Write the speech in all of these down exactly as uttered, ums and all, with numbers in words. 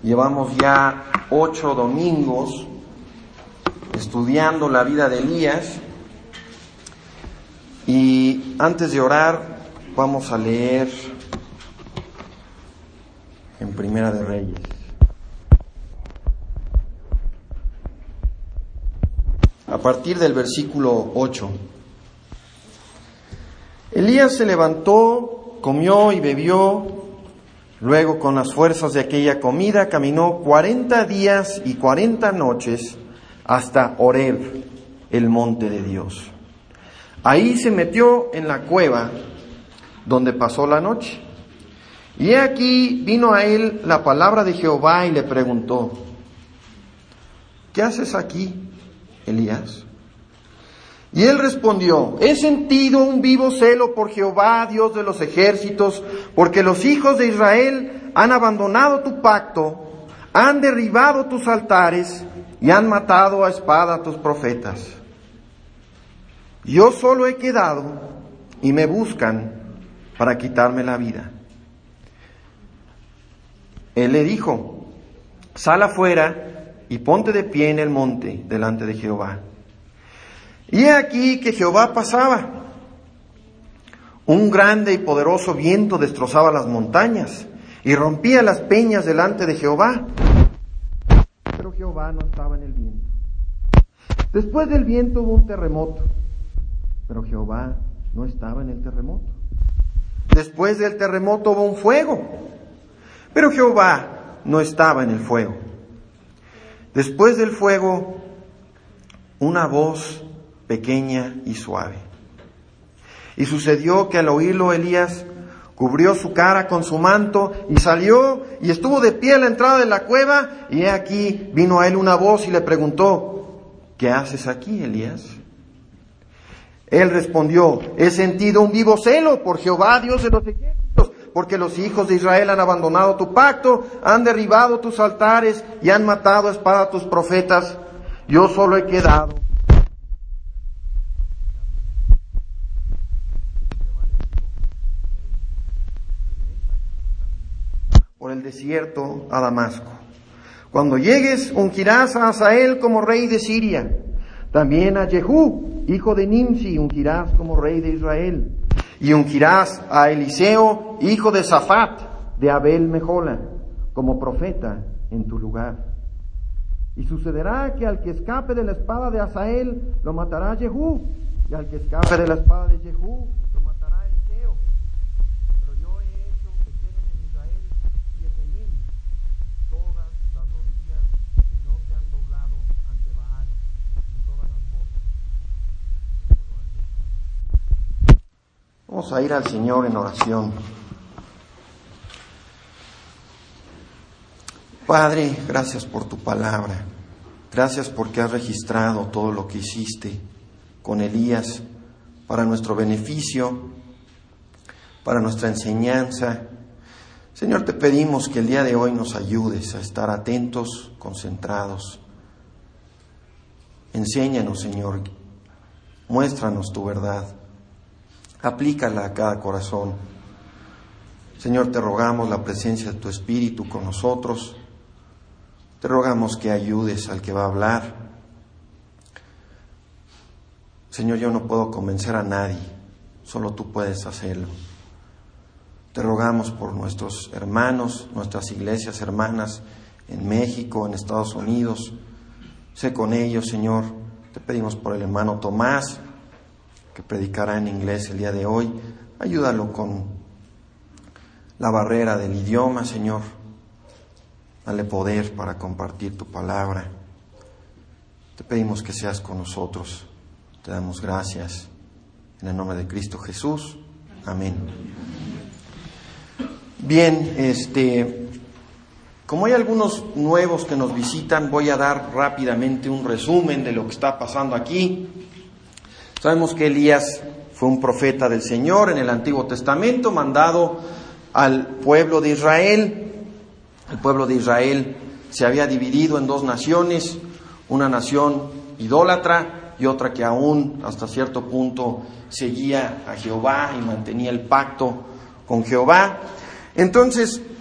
Llevamos ya ocho domingos estudiando la vida de Elías, y antes de orar vamos a leer en Primera de Reyes. A partir del versículo ocho. Elías se levantó, comió y bebió. Luego, con las fuerzas de aquella comida, caminó cuarenta días y cuarenta noches hasta Horeb, el monte de Dios. Ahí se metió en la cueva donde pasó la noche. Y he aquí vino a él la palabra de Jehová y le preguntó: ¿qué haces aquí, Elías? Y él respondió: he sentido un vivo celo por Jehová, Dios de los ejércitos, porque los hijos de Israel han abandonado tu pacto, han derribado tus altares y han matado a espada a tus profetas. Yo solo he quedado y me buscan para quitarme la vida. Él le dijo: sal afuera y ponte de pie en el monte delante de Jehová. Y he aquí que Jehová pasaba. Un grande y poderoso viento destrozaba las montañas y rompía las peñas delante de Jehová. Pero Jehová no estaba en el viento. Después del viento hubo un terremoto, pero Jehová no estaba en el terremoto. Después del terremoto hubo un fuego, pero Jehová no estaba en el fuego. Después del fuego, una voz pequeña y suave. Y sucedió que al oírlo Elías cubrió su cara con su manto y salió y estuvo de pie a la entrada de la cueva, y he aquí vino a él una voz y le preguntó: ¿qué haces aquí, Elías? Él respondió: he sentido un vivo celo por Jehová, Dios de los ejércitos, porque los hijos de Israel han abandonado tu pacto, han derribado tus altares y han matado a espada a tus profetas. Yo solo he quedado. Por el desierto a Damasco. Cuando llegues, ungirás a Hazael como rey de Siria. También a Jehú, hijo de Nimsi, ungirás como rey de Israel. Y ungirás a Eliseo, hijo de Safat, de Abel Mejola, como profeta en tu lugar. Y sucederá que al que escape de la espada de Hazael, lo matará Jehú, y al que escape de la espada de Jehú, lo matará Eliseo. Pero yo he hecho que queden en Israel siete mil, todas las rodillas que no se han doblado ante Baal, y todas las bocas que no lo han dejado. Vamos a ir al Señor en oración. Padre, gracias por tu palabra. Gracias porque has registrado todo lo que hiciste con Elías para nuestro beneficio, para nuestra enseñanza. Señor, te pedimos que el día de hoy nos ayudes a estar atentos, concentrados. Enséñanos, Señor, muéstranos tu verdad, aplícala a cada corazón. Señor, te rogamos la presencia de tu Espíritu con nosotros. Te rogamos que ayudes al que va a hablar. Señor, yo no puedo convencer a nadie, solo tú puedes hacerlo. Te rogamos por nuestros hermanos, nuestras iglesias hermanas en México, en Estados Unidos. Sé con ellos, Señor. Te pedimos por el hermano Tomás, que predicará en inglés el día de hoy. Ayúdalo con la barrera del idioma, Señor. Dale poder para compartir tu palabra. Te pedimos que seas con nosotros. Te damos gracias. En el nombre de Cristo Jesús. Amén. Bien, este, como hay algunos nuevos que nos visitan, voy a dar rápidamente un resumen de lo que está pasando aquí. Sabemos que Elías fue un profeta del Señor en el Antiguo Testamento, mandado al pueblo de Israel. El pueblo de Israel se había dividido en dos naciones, una nación idólatra y otra que aún hasta cierto punto seguía a Jehová y mantenía el pacto con Jehová. Entonces,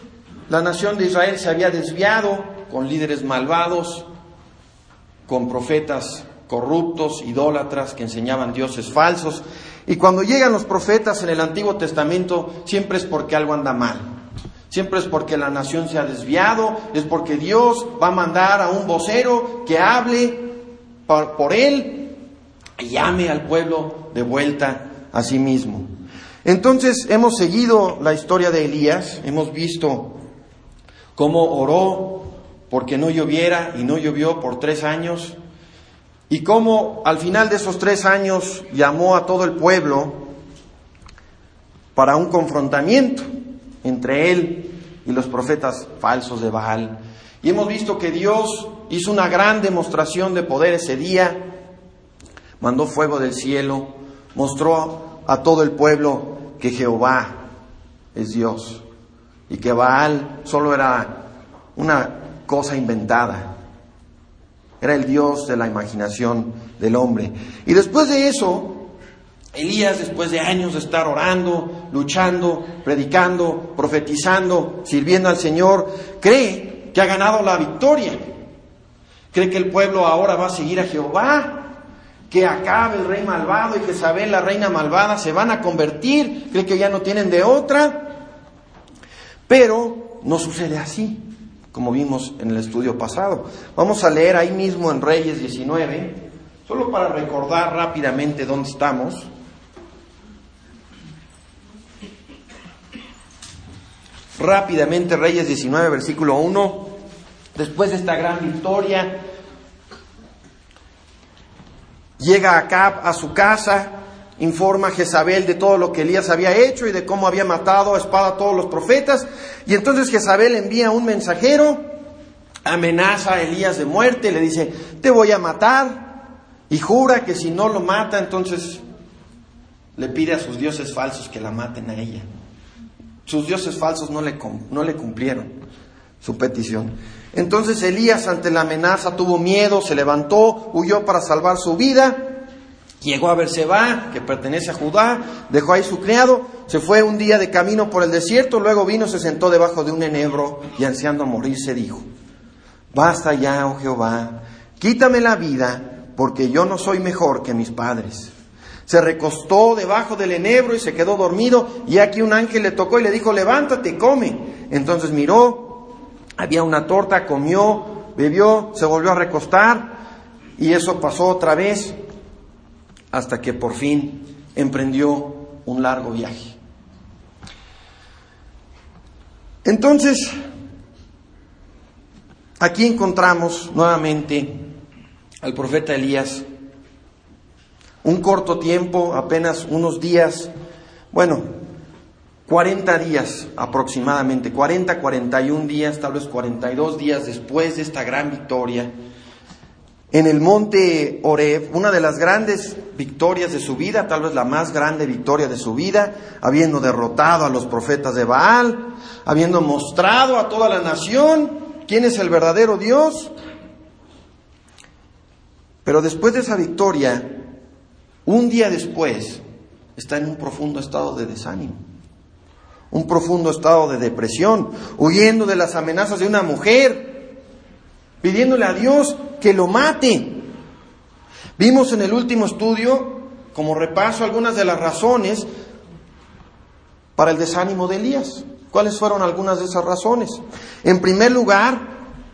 La nación de Israel se había desviado con líderes malvados, con profetas corruptos, idólatras, que enseñaban dioses falsos. Y cuando llegan los profetas en el Antiguo Testamento, siempre es porque algo anda mal. Siempre es porque la nación se ha desviado, es porque Dios va a mandar a un vocero que hable por, por él y llame al pueblo de vuelta a sí mismo. Entonces hemos seguido la historia de Elías, hemos visto cómo oró porque no lloviera y no llovió por tres años, y cómo al final de esos tres años llamó a todo el pueblo para un confrontamiento entre él y los profetas falsos de Baal. Y hemos visto que Dios hizo una gran demostración de poder ese día, mandó fuego del cielo, mostró a todo el pueblo que Jehová es Dios y que Baal solo era una cosa inventada, era el Dios de la imaginación del hombre. Y después de eso, Elías, después de años de estar orando, luchando, predicando, profetizando, sirviendo al Señor, cree que ha ganado la victoria. Cree que el pueblo ahora va a seguir a Jehová, que Acab, el rey malvado, y Jezabel, la reina malvada, se van a convertir. Cree que ya no tienen de otra. Pero no sucede así, como vimos en el estudio pasado. Vamos a leer ahí mismo en Reyes diecinueve, solo para recordar rápidamente dónde estamos. Rápidamente, Reyes diecinueve, versículo uno. Después de esta gran victoria, llega Acab a su casa, informa a Jezabel de todo lo que Elías había hecho y de cómo había matado a espada a todos los profetas. Y entonces Jezabel envía un mensajero, amenaza a Elías de muerte, le dice: te voy a matar, y jura que si no lo mata, entonces le pide a sus dioses falsos que la maten a ella. Sus dioses falsos no le, no le cumplieron su petición. Entonces Elías, ante la amenaza, tuvo miedo, se levantó, huyó para salvar su vida, llegó a Berseba, que pertenece a Judá, dejó ahí su criado, se fue un día de camino por el desierto, luego vino, se sentó debajo de un enebro y, ansiando morir, se dijo: basta ya, oh Jehová, quítame la vida, porque yo no soy mejor que mis padres. Se recostó debajo del enebro y se quedó dormido, y aquí un ángel le tocó y le dijo: levántate, come. Entonces miró, había una torta, comió, bebió, se volvió a recostar, y eso pasó otra vez, hasta que por fin emprendió un largo viaje. Entonces, aquí encontramos nuevamente al profeta Elías. Un corto tiempo, apenas unos días, bueno, cuarenta días aproximadamente, cuarenta, cuarenta y un días, tal vez cuarenta y dos días después de esta gran victoria, en el monte Horeb, una de las grandes victorias de su vida, tal vez la más grande victoria de su vida, habiendo derrotado a los profetas de Baal, habiendo mostrado a toda la nación quién es el verdadero Dios. Pero después de esa victoria, un día después, está en un profundo estado de desánimo, un profundo estado de depresión, huyendo de las amenazas de una mujer, pidiéndole a Dios que lo mate. Vimos en el último estudio, como repaso, algunas de las razones para el desánimo de Elías. ¿Cuáles fueron algunas de esas razones? En primer lugar,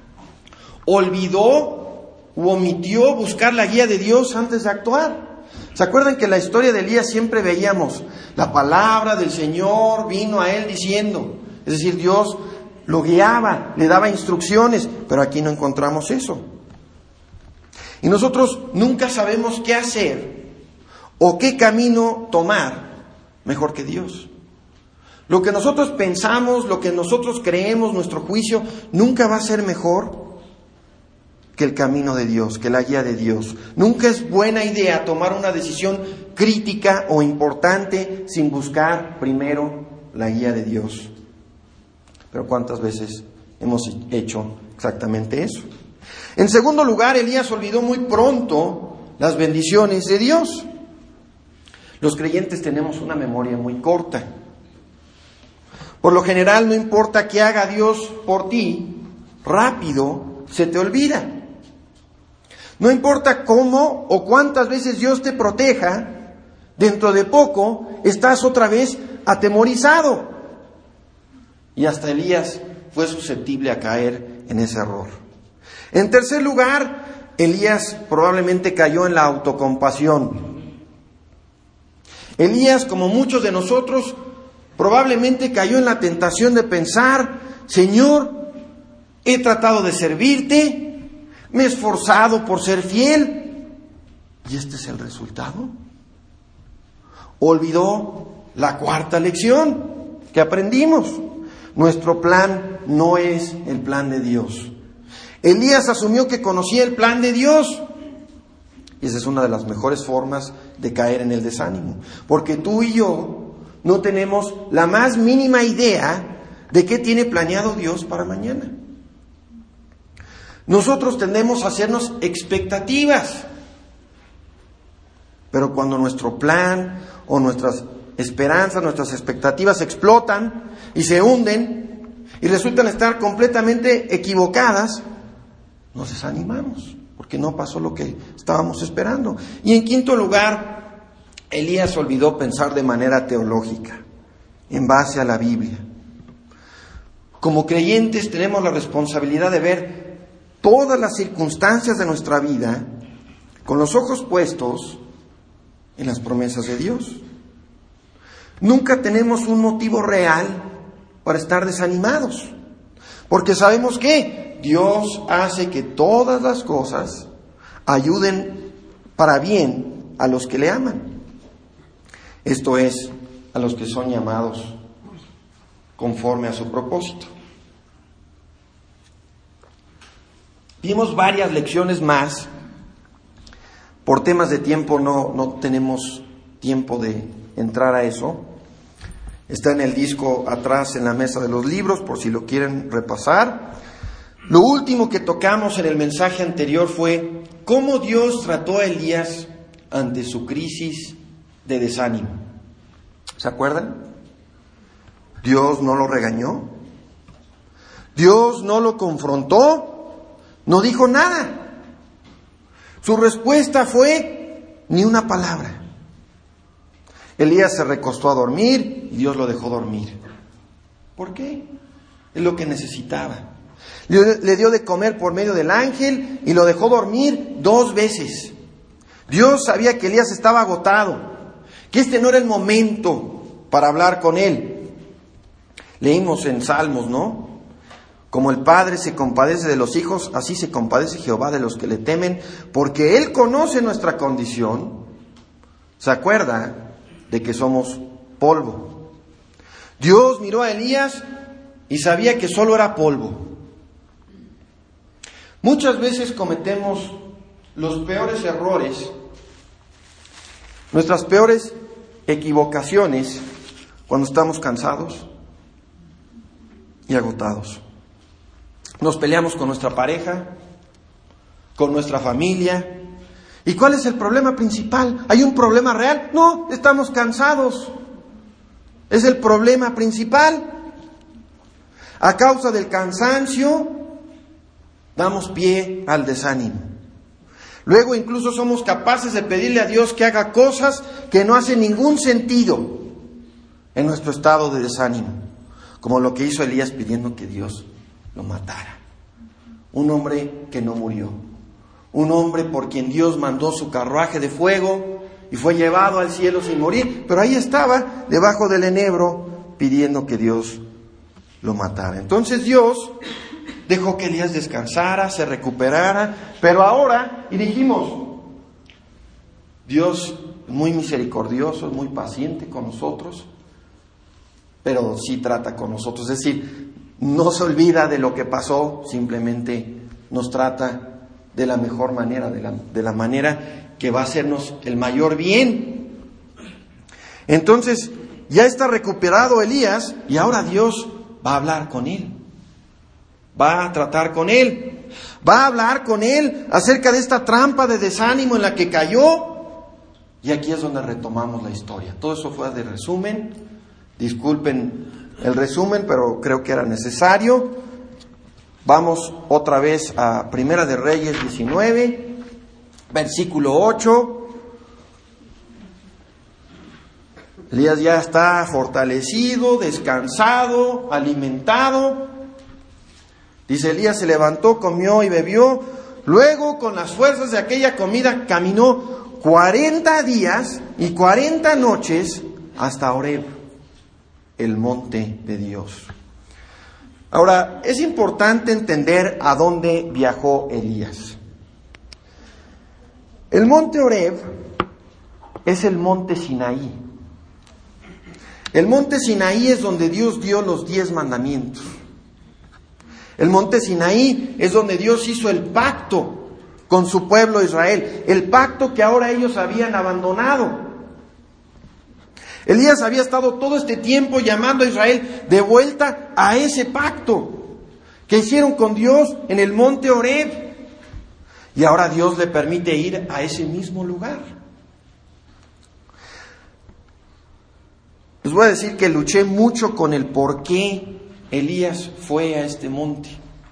olvidó u omitió buscar la guía de Dios antes de actuar. ¿Se acuerdan que en la historia de Elías siempre veíamos la palabra del Señor vino a él diciendo? Es decir, Dios lo guiaba, le daba instrucciones, pero aquí no encontramos eso. Y nosotros nunca sabemos qué hacer o qué camino tomar mejor que Dios. Lo que nosotros pensamos, lo que nosotros creemos, nuestro juicio, nunca va a ser mejor que el camino de Dios, que la guía de Dios. Nunca es buena idea tomar una decisión crítica o importante sin buscar primero la guía de Dios. Pero ¿cuántas veces hemos hecho exactamente eso? En segundo lugar, Elías olvidó muy pronto las bendiciones de Dios. Los creyentes tenemos una memoria muy corta. Por lo general, no importa qué haga Dios por ti, rápido se te olvida. No importa cómo o cuántas veces Dios te proteja, dentro de poco estás otra vez atemorizado. Y hasta Elías fue susceptible a caer en ese error. En tercer lugar, Elías probablemente cayó en la autocompasión. Elías, como muchos de nosotros, probablemente cayó en la tentación de pensar: Señor, he tratado de servirte, me he esforzado por ser fiel, ¿y este es el resultado? Olvidó la cuarta lección que aprendimos. Nuestro plan no es el plan de Dios. Elías asumió que conocía el plan de Dios. Y esa es una de las mejores formas de caer en el desánimo. Porque tú y yo no tenemos la más mínima idea de qué tiene planeado Dios para mañana. Nosotros tendemos a hacernos expectativas. Pero cuando nuestro plan o nuestras esperanzas, nuestras expectativas explotan y se hunden y resultan estar completamente equivocadas, nos desanimamos porque no pasó lo que estábamos esperando. Y en quinto lugar, Elías olvidó pensar de manera teológica, en base a la Biblia. Como creyentes tenemos la responsabilidad de ver todas las circunstancias de nuestra vida con los ojos puestos en las promesas de Dios. Nunca tenemos un motivo real para estar desanimados, porque sabemos que Dios hace que todas las cosas ayuden para bien a los que le aman. Esto es, a los que son llamados conforme a su propósito. Vimos varias lecciones más. Por temas de tiempo no, no tenemos tiempo de entrar a eso. Está en el disco atrás en la mesa de los libros, por si lo quieren repasar. Lo último que tocamos en el mensaje anterior fue cómo Dios trató a Elías ante su crisis de desánimo. ¿Se acuerdan? Dios no lo regañó. Dios no lo confrontó. No dijo nada. Su respuesta fue ni una palabra. Elías se recostó a dormir y Dios lo dejó dormir. ¿Por qué? Es lo que necesitaba. Le, le dio de comer por medio del ángel y lo dejó dormir dos veces. Dios sabía que Elías estaba agotado, que este no era el momento para hablar con él. Leímos en Salmos, ¿no? Como el Padre se compadece de los hijos, así se compadece Jehová de los que le temen, porque Él conoce nuestra condición. ¿Se acuerda de que somos polvo? Dios miró a Elías y sabía que solo era polvo. Muchas veces cometemos los peores errores, nuestras peores equivocaciones, cuando estamos cansados y agotados. Nos peleamos con nuestra pareja, con nuestra familia. ¿Y cuál es el problema principal? ¿Hay un problema real? No, estamos cansados. Es el problema principal. A causa del cansancio, damos pie al desánimo. Luego incluso somos capaces de pedirle a Dios que haga cosas que no hacen ningún sentido en nuestro estado de desánimo. Como lo que hizo Elías pidiendo que Dios lo matara. Un hombre que no murió. Un hombre por quien Dios mandó su carruaje de fuego y fue llevado al cielo sin morir. Pero ahí estaba, debajo del enebro, pidiendo que Dios lo matara. Entonces Dios dejó que Elías descansara, se recuperara. Pero ahora, y dijimos, Dios es muy misericordioso, es muy paciente con nosotros, pero sí trata con nosotros. Es decir, no se olvida de lo que pasó, simplemente nos trata de la mejor manera, de la, de la manera que va a hacernos el mayor bien. Entonces, ya está recuperado Elías y ahora Dios va a hablar con él. Va a tratar con él. Va a hablar con él acerca de esta trampa de desánimo en la que cayó. Y aquí es donde retomamos la historia. Todo eso fue de resumen. Disculpen el resumen, pero creo que era necesario. Vamos otra vez a Primera de Reyes diecinueve, versículo ocho. Elías ya está fortalecido, descansado, alimentado. Dice: Elías se levantó, comió y bebió. Luego, con las fuerzas de aquella comida, caminó cuarenta días y cuarenta noches hasta Horeb, el monte de Dios. Ahora, es importante entender a dónde viajó Elías. El monte Horeb es el monte Sinaí. El monte Sinaí es donde Dios dio los diez mandamientos. El monte Sinaí es donde Dios hizo el pacto con su pueblo Israel, el pacto que ahora ellos habían abandonado. Elías había estado todo este tiempo llamando a Israel de vuelta a ese pacto que hicieron con Dios en el monte Horeb. Y ahora Dios le permite ir a ese mismo lugar. Les voy a decir que luché mucho con el por qué Elías fue a este monte.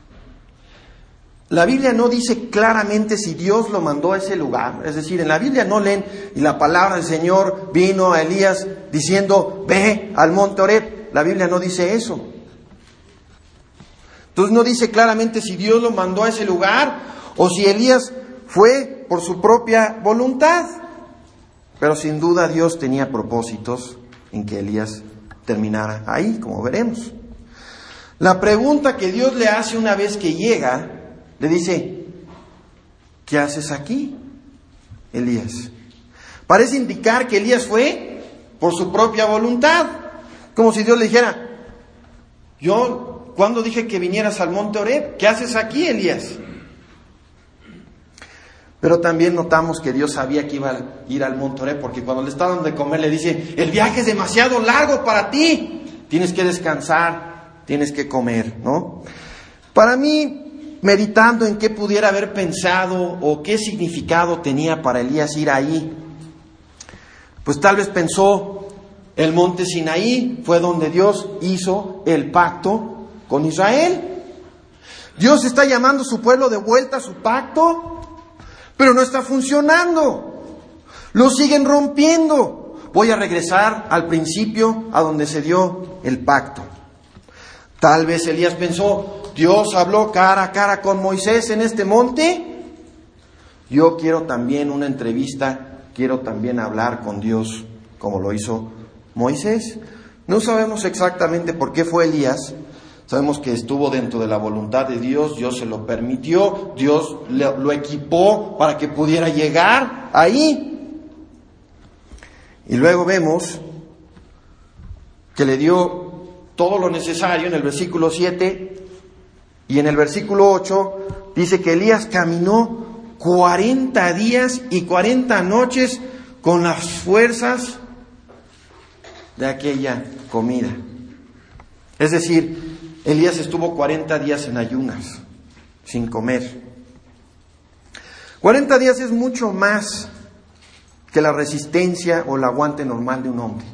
La Biblia no dice claramente si Dios lo mandó a ese lugar. Es decir, en la Biblia no leen y la palabra del Señor vino a Elías diciendo: ve al monte Horeb. La Biblia no dice eso. Entonces no dice claramente si Dios lo mandó a ese lugar o si Elías fue por su propia voluntad. Pero sin duda Dios tenía propósitos en que Elías terminara ahí, como veremos. La pregunta que Dios le hace una vez que llega, le dice: ¿qué haces aquí, Elías? Parece indicar que Elías fue por su propia voluntad, como si Dios le dijera: yo, ¿cuándo dije que vinieras al monte Horeb? ¿Qué haces aquí, Elías? Pero también notamos que Dios sabía que iba a ir al monte Horeb, porque cuando le está dando de comer le dice: el viaje es demasiado largo para ti, tienes que descansar, tienes que comer, ¿no? Para mí, meditando en qué pudiera haber pensado o qué significado tenía para Elías ir ahí, pues tal vez pensó: el monte Sinaí fue donde Dios hizo el pacto con Israel. Dios está llamando a su pueblo de vuelta a su pacto, pero no está funcionando. Lo siguen rompiendo. Voy a regresar al principio, a donde se dio el pacto. Tal vez Elías pensó: Dios habló cara a cara con Moisés en este monte. Yo quiero también una entrevista, quiero también hablar con Dios como lo hizo Moisés. No sabemos exactamente por qué fue Elías. Sabemos que estuvo dentro de la voluntad de Dios, Dios se lo permitió, Dios lo, lo equipó para que pudiera llegar ahí. Y luego vemos que le dio todo lo necesario en el versículo siete, y en el versículo ocho dice que Elías caminó cuarenta días y cuarenta noches con las fuerzas de aquella comida. Es decir, Elías estuvo cuarenta días en ayunas, sin comer. cuarenta días es mucho más que la resistencia o el aguante normal de un hombre.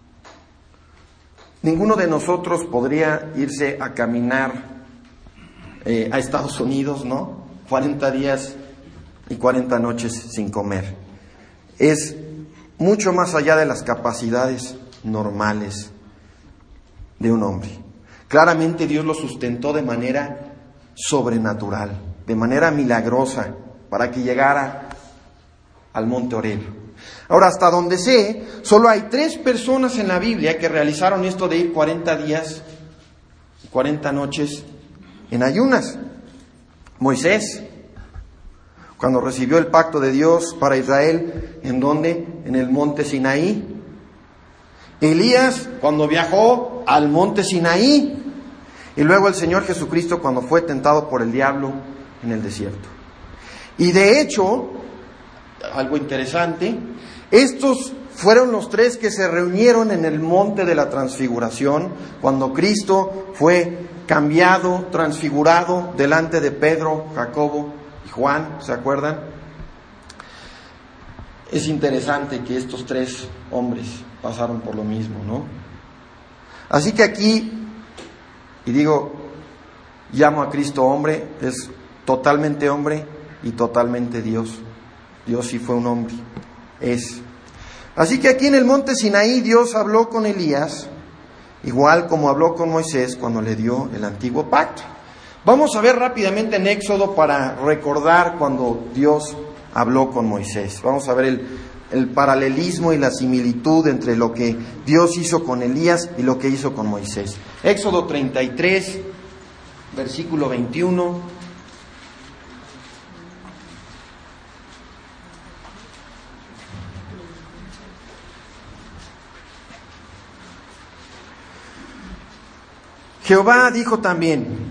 Ninguno de nosotros podría irse a caminar eh, a Estados Unidos, ¿no? cuarenta días y cuarenta noches sin comer. Es mucho más allá de las capacidades normales de un hombre. Claramente Dios lo sustentó de manera sobrenatural, de manera milagrosa, para que llegara al monte Horeb. Ahora, hasta donde sé, solo hay tres personas en la Biblia que realizaron esto de ir cuarenta días y cuarenta noches en ayunas. Moisés, cuando recibió el pacto de Dios para Israel, ¿en dónde? En el monte Sinaí. Elías, cuando viajó al monte Sinaí. Y luego el Señor Jesucristo, cuando fue tentado por el diablo en el desierto. Y de hecho, algo interesante, estos fueron los tres que se reunieron en el monte de la transfiguración, cuando Cristo fue cambiado, transfigurado delante de Pedro, Jacobo y Juan, ¿se acuerdan? Es interesante que estos tres hombres pasaron por lo mismo, ¿no? Así que aquí, y digo, llamo a Cristo hombre, es totalmente hombre y totalmente Dios. Dios sí fue un hombre, es. Así que aquí en el monte Sinaí Dios habló con Elías, igual como habló con Moisés cuando le dio el antiguo pacto. Vamos a ver rápidamente en Éxodo para recordar cuando Dios habló con Moisés. Vamos a ver el, el paralelismo y la similitud entre lo que Dios hizo con Elías y lo que hizo con Moisés. Éxodo treinta y tres, versículo veintiuno. Jehová dijo también: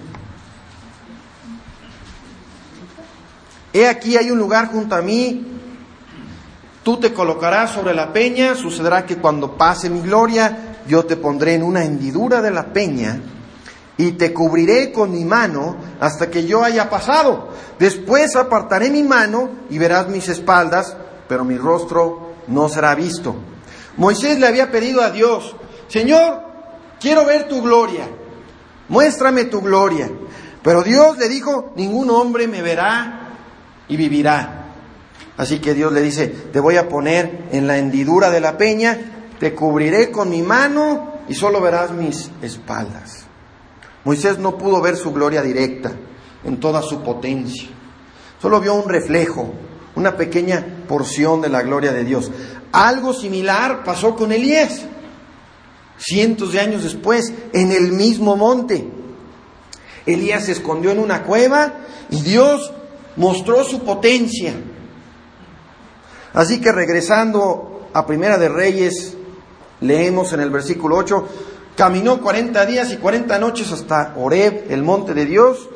he aquí hay un lugar junto a mí, tú te colocarás sobre la peña, sucederá que cuando pase mi gloria, yo te pondré en una hendidura de la peña, y te cubriré con mi mano hasta que yo haya pasado. Después apartaré mi mano y verás mis espaldas, pero mi rostro no será visto. Moisés le había pedido a Dios: Señor, quiero ver tu gloria, muéstrame tu gloria. Pero Dios le dijo: ningún hombre me verá y vivirá. Así que Dios le dice: te voy a poner en la hendidura de la peña, te cubriré con mi mano y solo verás mis espaldas. Moisés no pudo ver su gloria directa en toda su potencia. Solo vio un reflejo, una pequeña porción de la gloria de Dios. Algo similar pasó con Elías, cientos de años después, en el mismo monte. Elías se escondió en una cueva y Dios mostró su potencia. Así que regresando a Primera de Reyes, leemos en el versículo ocho: caminó cuarenta días y cuarenta noches hasta Horeb, el monte de Dios.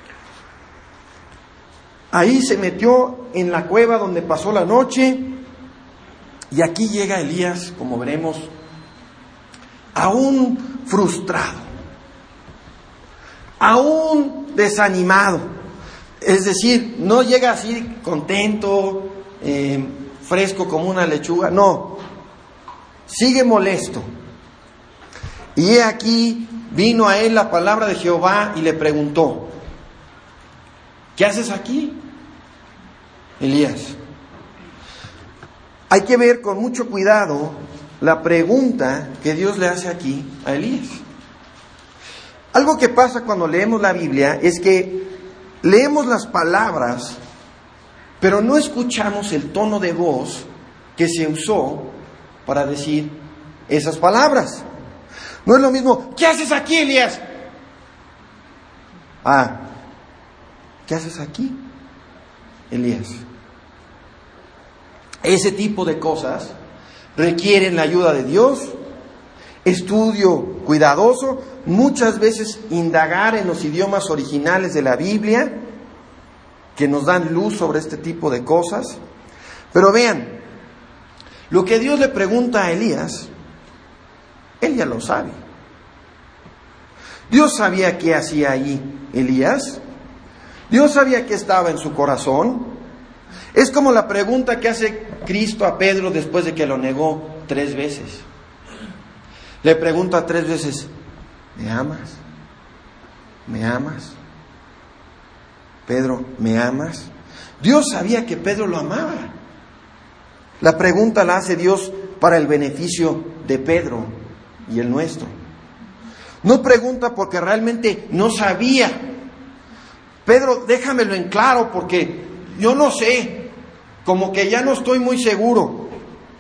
Ahí se metió en la cueva donde pasó la noche. Y aquí llega Elías, como veremos, aún frustrado, aún desanimado. Es decir, no llega así contento, eh, fresco como una lechuga. No, sigue molesto. Y he aquí, vino a él la palabra de Jehová y le preguntó: ¿qué haces aquí, Elías? Hay que ver con mucho cuidado la pregunta que Dios le hace aquí a Elías. Algo que pasa cuando leemos la Biblia es que leemos las palabras, pero no escuchamos el tono de voz que se usó para decir esas palabras. No es lo mismo: ¿qué haces aquí, Elías? Ah, ¿qué haces aquí, Elías? Ese tipo de cosas requieren la ayuda de Dios, estudio cuidadoso, muchas veces indagar en los idiomas originales de la Biblia, que nos dan luz sobre este tipo de cosas. Pero vean, lo que Dios le pregunta a Elías, él ya lo sabe. Dios sabía qué hacía ahí Elías. Dios sabía qué estaba en su corazón. Es como la pregunta que hace Cristo a Pedro después de que lo negó tres veces. Le pregunta tres veces: ¿me amas? ¿Me amas? Pedro, ¿me amas? Dios sabía que Pedro lo amaba. La pregunta la hace Dios para el beneficio de Pedro y el nuestro. No pregunta porque realmente no sabía. Pedro, déjamelo en claro porque yo no sé, como que ya no estoy muy seguro.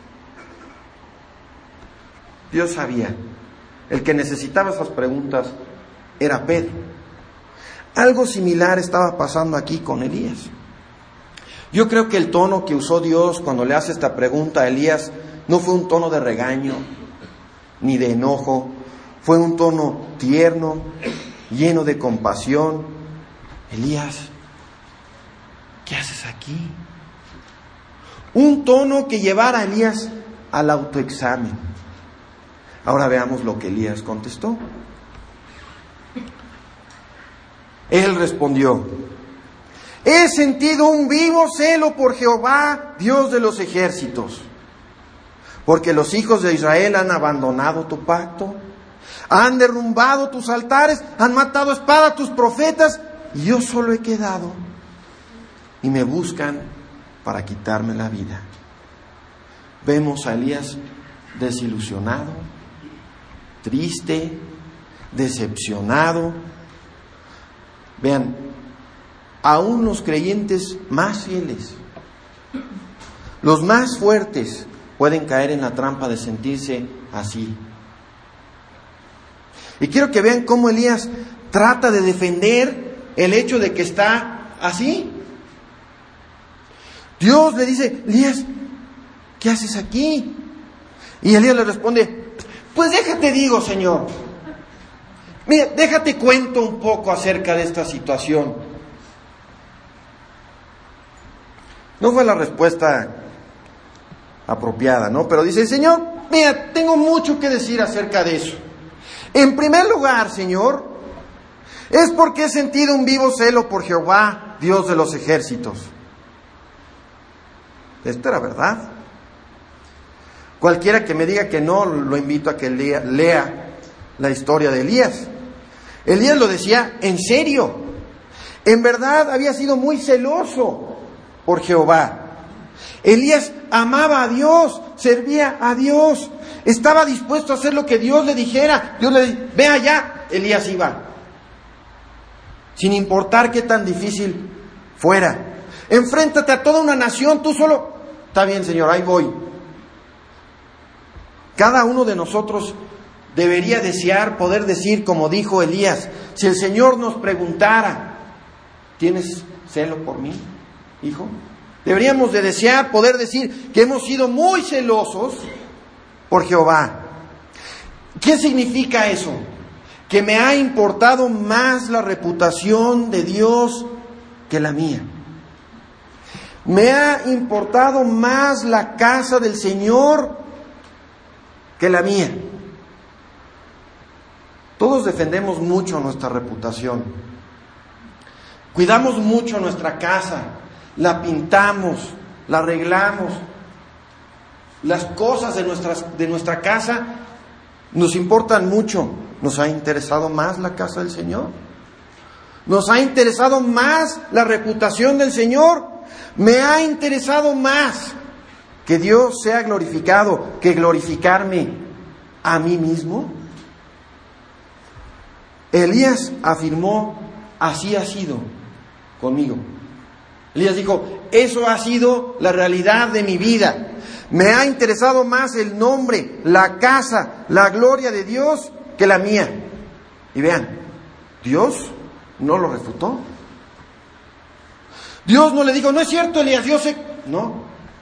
Dios sabía. El que necesitaba esas preguntas era Pedro. Algo similar estaba pasando aquí con Elías. Yo creo que el tono que usó Dios cuando le hace esta pregunta a Elías no fue un tono de regaño ni de enojo. Fue un tono tierno, lleno de compasión. Elías, ¿qué haces aquí? Un tono que llevara a Elías al autoexamen. Ahora veamos lo que Elías contestó. Él respondió: he sentido un vivo celo por Jehová, Dios de los ejércitos, porque los hijos de Israel han abandonado tu pacto, Han derrumbado tus altares, han matado a espada a tus profetas, y yo solo he quedado. Y me buscan para quitarme la vida. Vemos a Elías desilusionado, triste, decepcionado. Vean, aún los creyentes más fieles, los más fuertes, pueden caer en la trampa de sentirse así. Y quiero que vean cómo Elías trata de defender el hecho de que está así. Dios le dice: Elías, ¿qué haces aquí? Y Elías le responde: pues déjate digo, Señor. Mira, déjate cuento un poco acerca de esta situación. No fue la respuesta apropiada, ¿no? Pero dice: Señor, mira, tengo mucho que decir acerca de eso. En primer lugar, Señor, es porque he sentido un vivo celo por Jehová, Dios de los ejércitos. Esto era verdad. Cualquiera que me diga que no, lo invito a que lea, lea la historia de Elías. Elías lo decía en serio. En verdad había sido muy celoso por Jehová. Elías amaba a Dios, servía a Dios, estaba dispuesto a hacer lo que Dios le dijera. Dios le dijo: ve allá. Elías iba, sin importar qué tan difícil fuera. Enfréntate a toda una nación, tú solo. Está bien, Señor, ahí voy. Cada uno de nosotros debería desear poder decir, como dijo Elías: si el Señor nos preguntara, ¿tienes celo por mí, hijo? Deberíamos de desear poder decir que hemos sido muy celosos por Jehová. ¿Qué significa eso? Que me ha importado más la reputación de Dios que la mía. Me ha importado más la casa del Señor que la mía. Todos defendemos mucho nuestra reputación. Cuidamos mucho nuestra casa. La pintamos, la arreglamos. Las cosas de, nuestras, de nuestra casa nos importan mucho. ¿Nos ha interesado más la casa del Señor? ¿Nos ha interesado más la reputación del Señor? Me ha interesado más que Dios sea glorificado que glorificarme a mí mismo. Elías afirmó: así ha sido conmigo. Elías dijo: eso ha sido la realidad de mi vida. Me ha interesado más el nombre, la casa, la gloria de Dios que la mía. Y vean, Dios no lo refutó. Dios no le dijo: no es cierto, Elías, Dios sé. No.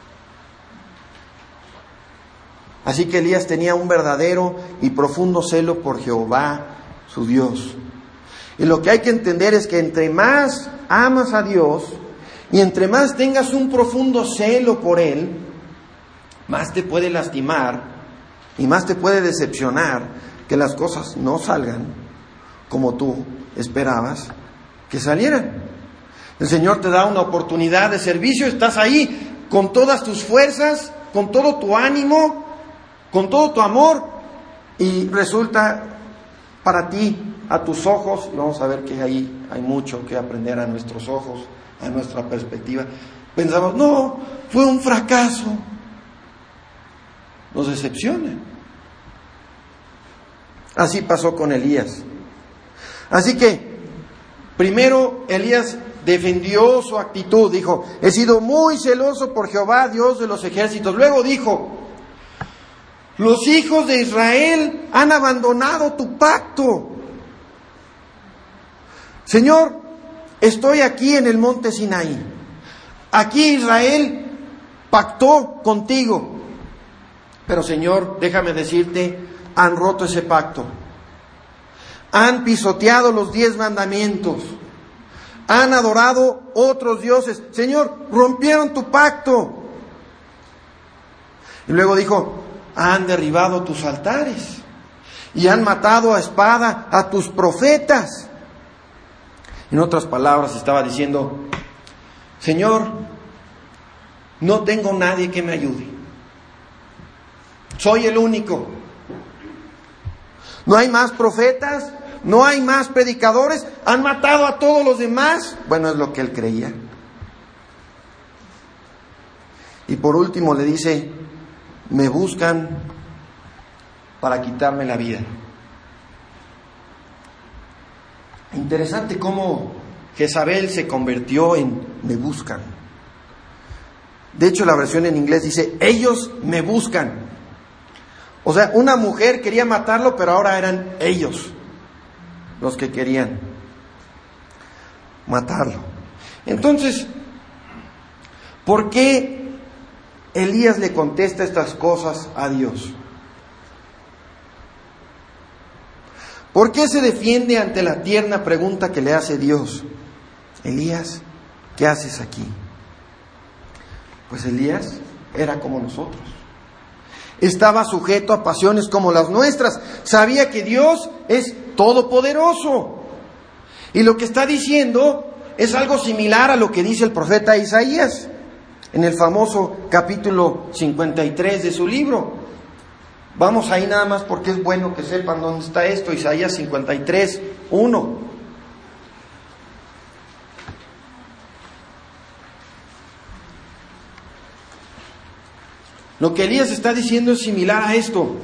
Así que Elías tenía un verdadero y profundo celo por Jehová, su Dios. Y lo que hay que entender es que entre más amas a Dios y entre más tengas un profundo celo por Él, más te puede lastimar y más te puede decepcionar que las cosas no salgan como tú esperabas que salieran. El Señor te da una oportunidad de servicio, estás ahí con todas tus fuerzas, con todo tu ánimo, con todo tu amor, y resulta para ti, a tus ojos, y vamos a ver que ahí hay mucho que aprender a nuestros ojos, a nuestra perspectiva, pensamos: no, fue un fracaso. Nos decepciona. Así pasó con Elías. Así que, primero Elías defendió su actitud, dijo: he sido muy celoso por Jehová, Dios de los ejércitos. Luego dijo: los hijos de Israel han abandonado tu pacto. Señor, estoy aquí en el monte Sinaí. Aquí Israel pactó contigo. Pero Señor, déjame decirte, han roto ese pacto. Han pisoteado los diez mandamientos. Han adorado otros dioses. Señor, rompieron tu pacto. Y luego dijo: han derribado tus altares y han matado a espada a tus profetas. En otras palabras, estaba diciendo: Señor, no tengo nadie que me ayude. Soy el único. ¿No hay más profetas? ¿No hay más predicadores? ¿Han matado a todos los demás? Bueno, es lo que él creía. Y por último le dice, me buscan para quitarme la vida. Interesante cómo Jezabel se convirtió en me buscan. De hecho, la versión en inglés dice, ellos me buscan. O sea, una mujer quería matarlo, pero ahora eran ellos los que querían matarlo. Entonces, ¿por qué Elías le contesta estas cosas a Dios? ¿Por qué se defiende ante la tierna pregunta que le hace Dios? Elías, ¿qué haces aquí? Pues Elías era como nosotros. Estaba sujeto a pasiones como las nuestras. Sabía que Dios es todopoderoso. Y lo que está diciendo es algo similar a lo que dice el profeta Isaías en el famoso capítulo cincuenta y tres de su libro. Vamos ahí nada más porque es bueno que sepan dónde está esto. Isaías cincuenta y tres, uno. Lo que Elías está diciendo es similar a esto.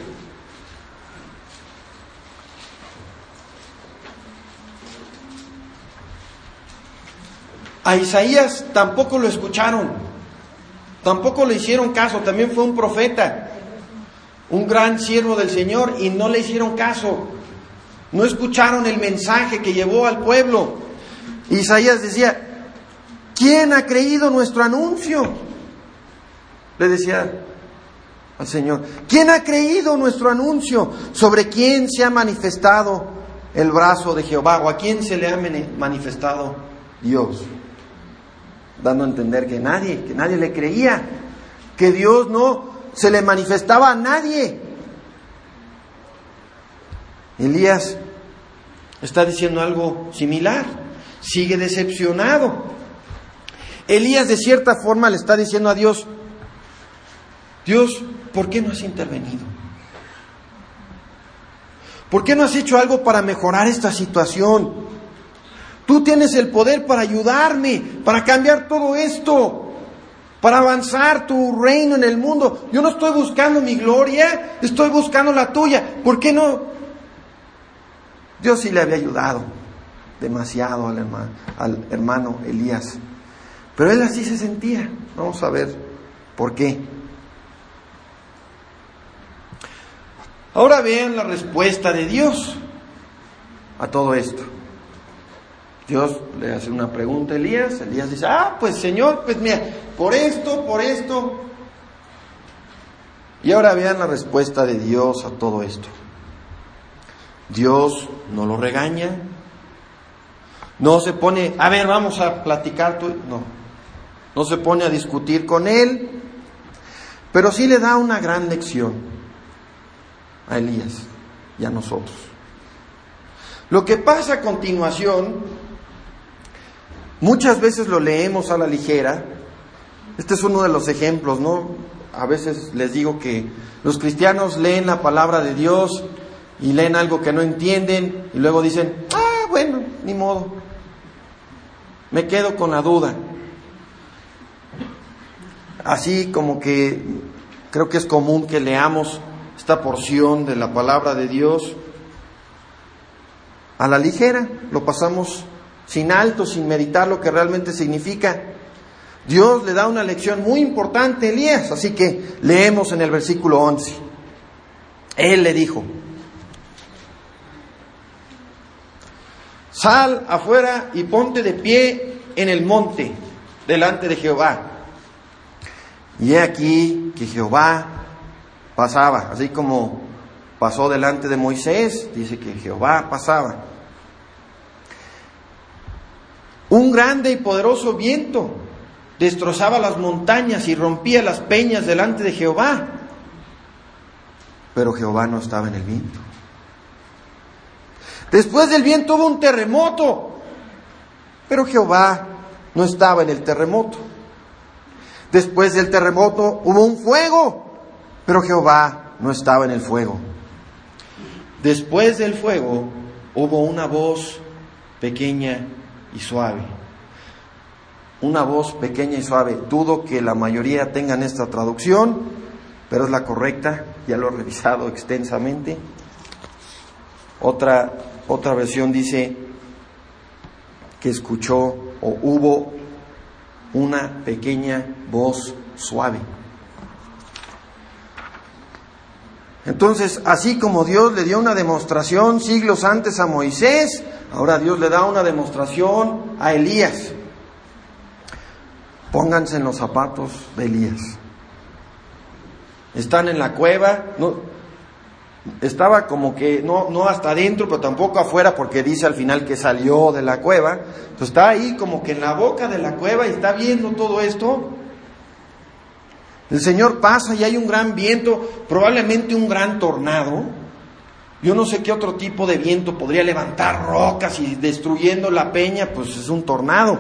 A Isaías tampoco lo escucharon, tampoco le hicieron caso. También fue un profeta, un gran siervo del Señor, y no le hicieron caso. No escucharon el mensaje que llevó al pueblo. Isaías decía, ¿quién ha creído nuestro anuncio? Le decía al Señor, ¿quién ha creído nuestro anuncio? ¿Sobre quién se ha manifestado el brazo de Jehová? ¿O a quién se le ha manifestado Dios? Dando a entender que nadie, que nadie le creía, que Dios no se le manifestaba a nadie. Elías está diciendo algo similar, sigue decepcionado. Elías de cierta forma le está diciendo a Dios, Dios, ¿por qué no has intervenido? ¿Por qué no has hecho algo para mejorar esta situación? Tú tienes el poder para ayudarme, para cambiar todo esto, para avanzar tu reino en el mundo. Yo no estoy buscando mi gloria, estoy buscando la tuya. ¿Por qué no? Dios sí le había ayudado demasiado al hermano, al hermano Elías, pero él así se sentía. Vamos a ver por qué. Ahora vean la respuesta de Dios a todo esto. Dios le hace una pregunta a Elías. Elías dice, ah, pues Señor, pues mira, por esto, por esto. Y ahora vean la respuesta de Dios a todo esto. Dios no lo regaña. No se pone, a ver, vamos a platicar. Tú. No, no se pone a discutir con él. Pero sí le da una gran lección a Elías y a nosotros. Lo que pasa a continuación, muchas veces lo leemos a la ligera. Este es uno de los ejemplos, ¿no? A veces les digo que los cristianos leen la palabra de Dios y leen algo que no entienden y luego dicen, ah, bueno, ni modo, me quedo con la duda. Así como que creo que es común que leamos esta porción de la palabra de Dios a la ligera, lo pasamos sin alto, sin meditar lo que realmente significa. Dios le da una lección muy importante a Elías, así que leemos en el versículo once. Él le dijo, sal afuera y ponte de pie en el monte delante de Jehová. Y he aquí que Jehová pasaba, así como pasó delante de Moisés, dice que Jehová pasaba. Un grande y poderoso viento destrozaba las montañas y rompía las peñas delante de Jehová. Pero Jehová no estaba en el viento. Después del viento hubo un terremoto, pero Jehová no estaba en el terremoto. Después del terremoto hubo un fuego, pero Jehová no estaba en el fuego. Después del fuego hubo una voz pequeña y suave. Una voz pequeña y suave. Dudo que la mayoría tengan esta traducción, pero es la correcta, ya lo he revisado extensamente. Otra, otra versión dice que escuchó o hubo una pequeña voz suave. Entonces, así como Dios le dio una demostración siglos antes a Moisés, ahora Dios le da una demostración a Elías. Pónganse en los zapatos de Elías. Están en la cueva, no, estaba como que no, no hasta adentro, pero tampoco afuera, porque dice al final que salió de la cueva. Entonces está ahí como que en la boca de la cueva y está viendo todo esto. El Señor pasa y hay un gran viento, probablemente un gran tornado. Yo no sé qué otro tipo de viento podría levantar rocas y destruyendo la peña, pues es un tornado.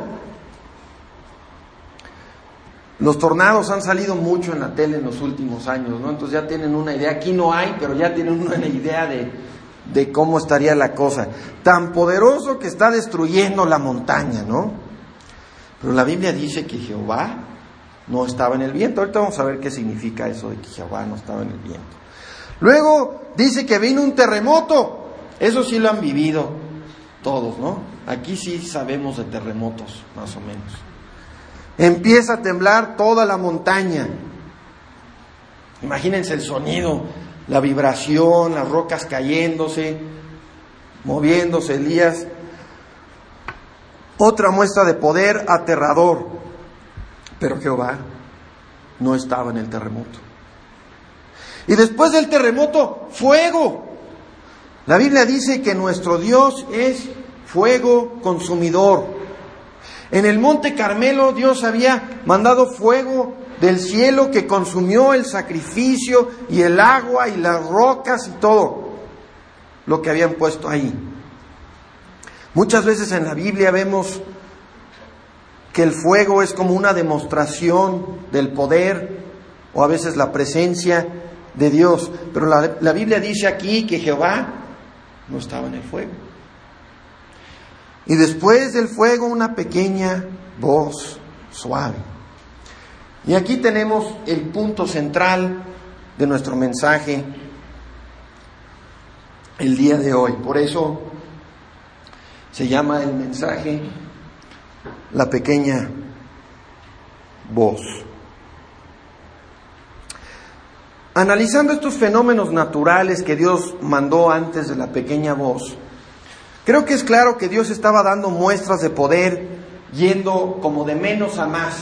Los tornados han salido mucho en la tele en los últimos años, ¿no? Entonces ya tienen una idea, aquí no hay, pero ya tienen una idea de, de cómo estaría la cosa. Tan poderoso que está destruyendo la montaña, ¿no? Pero la Biblia dice que Jehová no estaba en el viento. Ahorita vamos a ver qué significa eso de que Jehová no estaba en el viento. Luego dice que vino un terremoto. Eso sí lo han vivido todos, ¿no? Aquí sí sabemos de terremotos, más o menos. Empieza a temblar toda la montaña. Imagínense el sonido, la vibración, las rocas cayéndose, moviéndose. Elías, otra muestra de poder aterrador. Pero Jehová no estaba en el terremoto. Y después del terremoto, fuego. La Biblia dice que nuestro Dios es fuego consumidor. En el monte Carmelo Dios había mandado fuego del cielo que consumió el sacrificio y el agua y las rocas y todo lo que habían puesto ahí. Muchas veces en la Biblia vemos que el fuego es como una demostración del poder o a veces la presencia de Dios. Pero la, la Biblia dice aquí que Jehová no estaba en el fuego. Y después del fuego una pequeña voz suave. Y aquí tenemos el punto central de nuestro mensaje el día de hoy. Por eso se llama el mensaje la pequeña voz. Analizando estos fenómenos naturales que Dios mandó antes de la pequeña voz, creo que es claro que Dios estaba dando muestras de poder, yendo como de menos a más.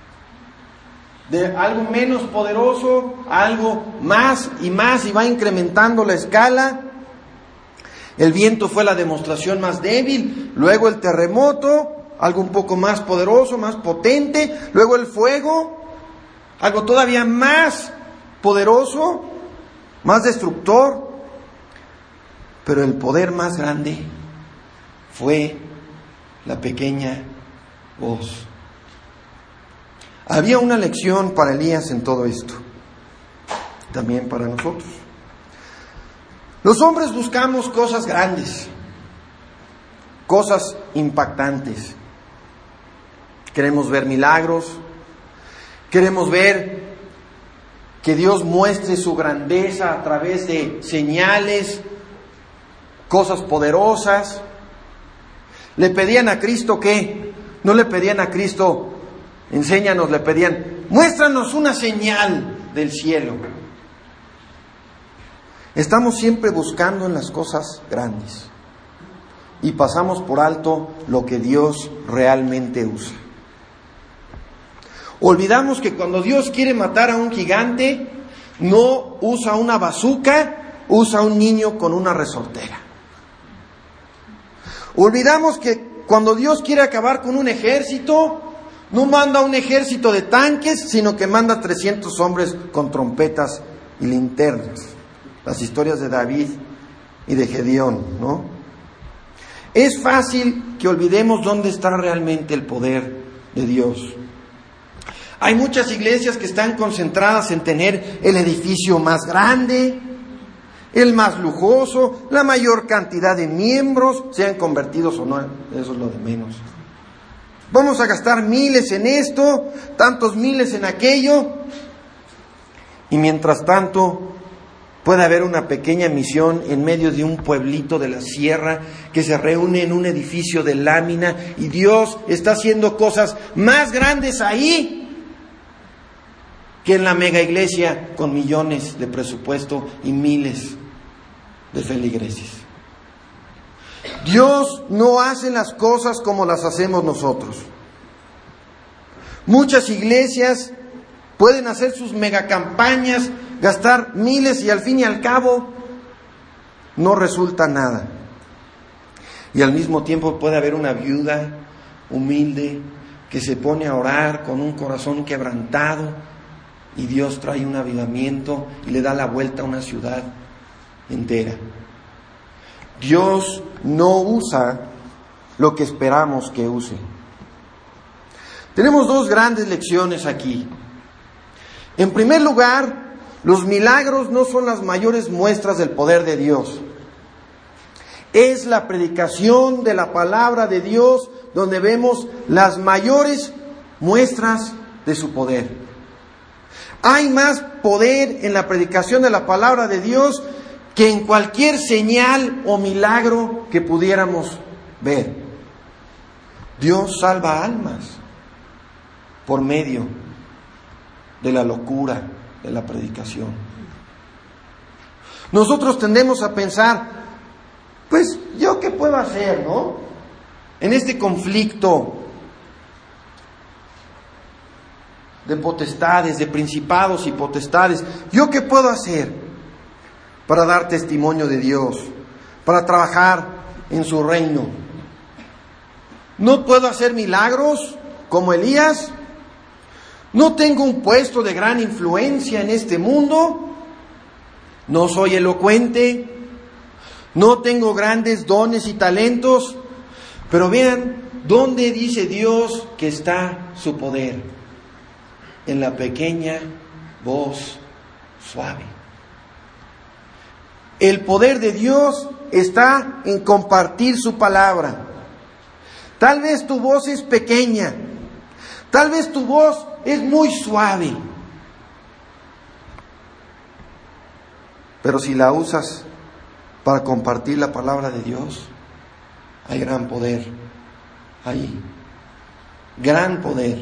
De algo menos poderoso a algo más y más, y va incrementando la escala. El viento fue la demostración más débil, luego el terremoto, algo un poco más poderoso, más potente, luego el fuego, algo todavía más poderoso, más destructor. Pero el poder más grande fue la pequeña voz. Había una lección para Elías en todo esto, también para nosotros. Los hombres buscamos cosas grandes, cosas impactantes. Queremos ver milagros, queremos ver que Dios muestre su grandeza a través de señales, cosas poderosas. Le pedían a Cristo ¿qué? No le pedían a Cristo, enséñanos, le pedían, muéstranos una señal del cielo. Estamos siempre buscando en las cosas grandes y pasamos por alto lo que Dios realmente usa. Olvidamos que cuando Dios quiere matar a un gigante, no usa una bazuca, usa a un niño con una resortera. Olvidamos que cuando Dios quiere acabar con un ejército, no manda un ejército de tanques, sino que manda trescientos hombres con trompetas y linternas. Las historias de David y de Gedeón, ¿no? Es fácil que olvidemos dónde está realmente el poder de Dios. Hay muchas iglesias que están concentradas en tener el edificio más grande, el más lujoso, la mayor cantidad de miembros, sean convertidos o no, eso es lo de menos. Vamos a gastar miles en esto, tantos miles en aquello, y mientras tanto puede haber una pequeña misión en medio de un pueblito de la sierra que se reúne en un edificio de lámina, y Dios está haciendo cosas más grandes ahí que en la mega iglesia con millones de presupuesto y miles de feligreses. Dios no hace las cosas como las hacemos nosotros. Muchas iglesias pueden hacer sus megacampañas, gastar miles y al fin y al cabo no resulta nada. Y al mismo tiempo puede haber una viuda humilde que se pone a orar con un corazón quebrantado y Dios trae un avivamiento y le da la vuelta a una ciudad entera. Dios no usa lo que esperamos que use. Tenemos dos grandes lecciones aquí. En primer lugar, los milagros no son las mayores muestras del poder de Dios. Es la predicación de la palabra de Dios donde vemos las mayores muestras de su poder. Hay más poder en la predicación de la palabra de Dios que en cualquier señal o milagro que pudiéramos ver. Dios salva almas por medio de la locura de la predicación. Nosotros tendemos a pensar, pues, ¿yo qué puedo hacer, no? En este conflicto de potestades, de principados y potestades, ¿yo qué puedo hacer para dar testimonio de Dios, para trabajar en su reino? ¿No puedo hacer milagros como Elías? ¿No tengo un puesto de gran influencia en este mundo? ¿No soy elocuente? ¿No tengo grandes dones y talentos? Pero vean, ¿dónde dice Dios que está su poder? En la pequeña voz suave. El poder de Dios está en compartir su palabra. Tal vez tu voz es pequeña, tal vez tu voz es muy suave, pero si la usas para compartir la palabra de Dios, hay gran poder ahí, gran poder.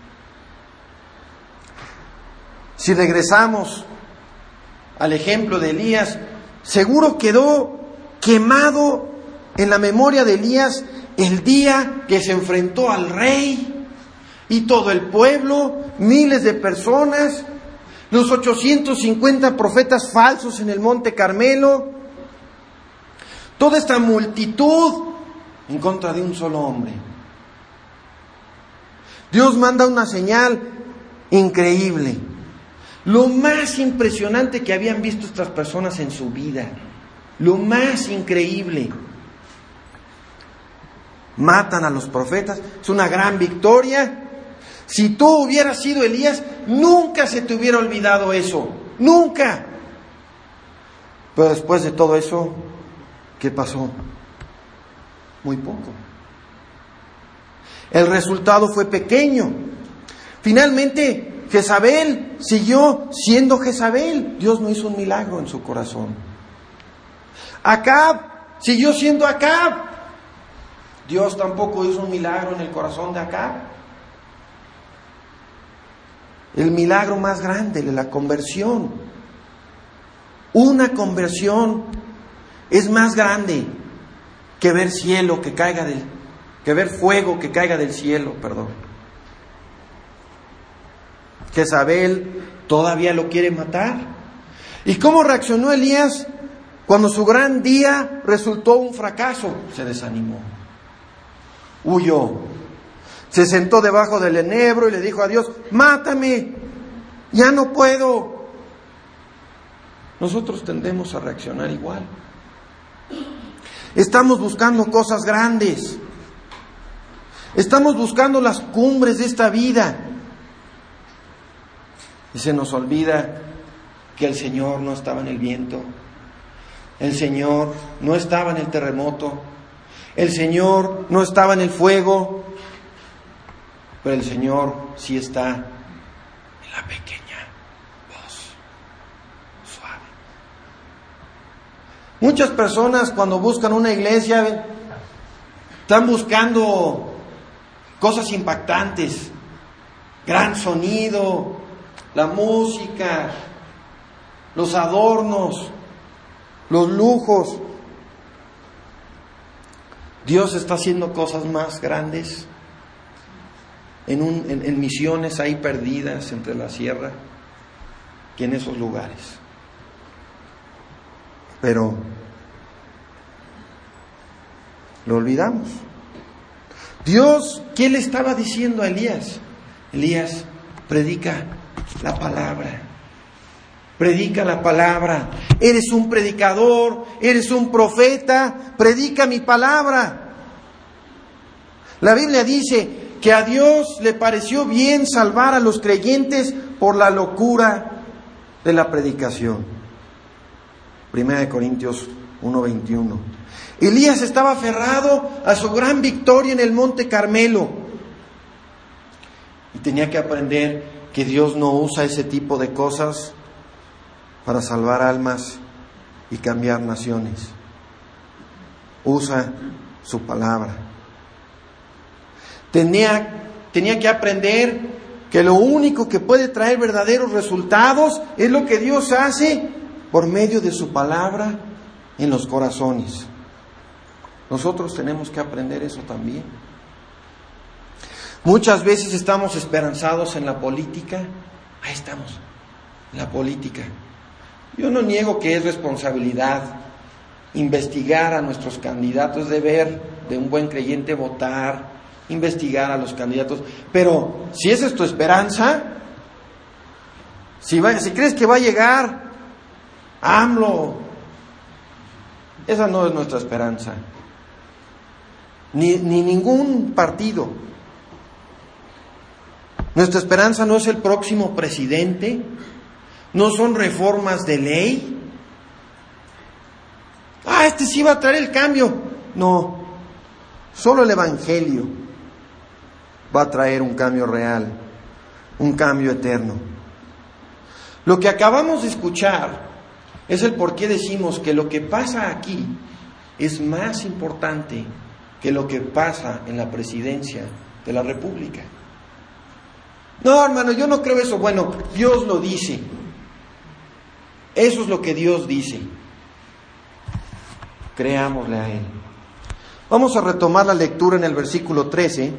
Si regresamos al ejemplo de Elías, seguro quedó quemado en la memoria de Elías el día que se enfrentó al rey y todo el pueblo, miles de personas, los ochocientos cincuenta profetas falsos en el Monte Carmelo, toda esta multitud en contra de un solo hombre. Dios manda una señal increíble. Lo más impresionante que habían visto estas personas en su vida. Lo más increíble. Matan a los profetas. Es una gran victoria. Si tú hubieras sido Elías, nunca se te hubiera olvidado eso. Nunca. Pero después de todo eso, ¿qué pasó? Muy poco. El resultado fue pequeño. Finalmente, Jezabel siguió siendo Jezabel. Dios no hizo un milagro en su corazón. Acab siguió siendo Acab. Dios tampoco hizo un milagro en el corazón de Acab. El milagro más grande de la conversión. Una conversión es más grande que ver cielo que caiga del, que ver fuego que caiga del cielo, perdón. Jezabel todavía lo quiere matar. ¿Y cómo reaccionó Elías cuando su gran día resultó un fracaso? Se desanimó, huyó, se sentó debajo del enebro y le dijo a Dios: mátame, ya no puedo. Nosotros tendemos a reaccionar igual. Estamos buscando cosas grandes, estamos buscando las cumbres de esta vida. Y se nos olvida que el Señor no estaba en el viento, El Señor no estaba en el terremoto, el Señor no estaba en el fuego, pero el Señor sí está en la pequeña voz suave. Muchas personas cuando buscan una iglesia están buscando cosas impactantes, gran sonido, la música, los adornos, los lujos. Dios está haciendo cosas más grandes en, un, en, en misiones ahí perdidas entre la sierra que en esos lugares. Pero lo olvidamos. Dios, ¿qué le estaba diciendo a Elías? Elías, predica la palabra. Predica la palabra. Eres un predicador, eres un profeta, predica mi palabra. La Biblia dice que a Dios le pareció bien salvar a los creyentes por la locura de la predicación. Primera de Corintios uno veintiuno. Elías estaba aferrado a su gran victoria en el Monte Carmelo. Y tenía que aprender que Dios no usa ese tipo de cosas para salvar almas y cambiar naciones. Usa su palabra. Tenía, tenía que aprender que lo único que puede traer verdaderos resultados es lo que Dios hace por medio de su palabra en los corazones. Nosotros tenemos que aprender eso también. Muchas veces estamos esperanzados en la política. Ahí estamos, en la política. Yo no niego que es responsabilidad investigar a nuestros candidatos, deber de un buen creyente votar, investigar a los candidatos. Pero si esa es tu esperanza, si, va, si crees que va a llegar AMLO, esa no es nuestra esperanza. Ni, ni ningún partido. Nuestra esperanza no es el próximo presidente, no son reformas de ley. Ah, este sí va a traer el cambio. No, solo el Evangelio va a traer un cambio real, un cambio eterno. Lo que acabamos de escuchar es el por qué decimos que lo que pasa aquí es más importante que lo que pasa en la presidencia de la República. No, hermano, yo no creo eso. Bueno, Dios lo dice. Eso es lo que Dios dice. Creámosle a Él. Vamos a retomar la lectura en el versículo trece.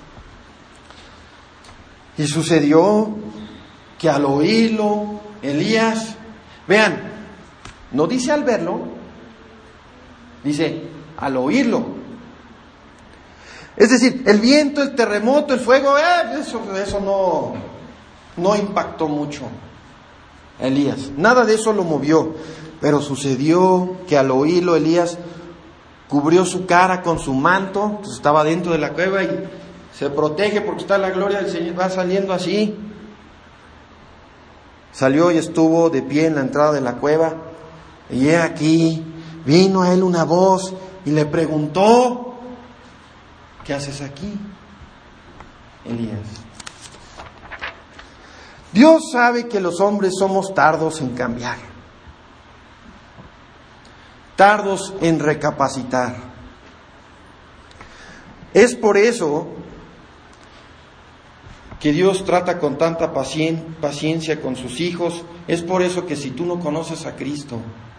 Y sucedió que al oírlo, Elías, vean, no dice al verlo, dice al oírlo. Es decir, el viento, el terremoto, el fuego, eh, eso, eso no, no impactó mucho a Elías. Nada de eso lo movió. Pero sucedió que al oírlo Elías cubrió su cara con su manto. Entonces estaba dentro de la cueva y se protege porque está la gloria del Señor. Va saliendo así. Salió y estuvo de pie en la entrada de la cueva. Y he aquí, vino a él una voz y le preguntó: ¿qué haces aquí, Elías? Dios sabe que los hombres somos tardos en cambiar, tardos en recapacitar. Es por eso que Dios trata con tanta pacien- paciencia con sus hijos. Es por eso que si tú no conoces a Cristo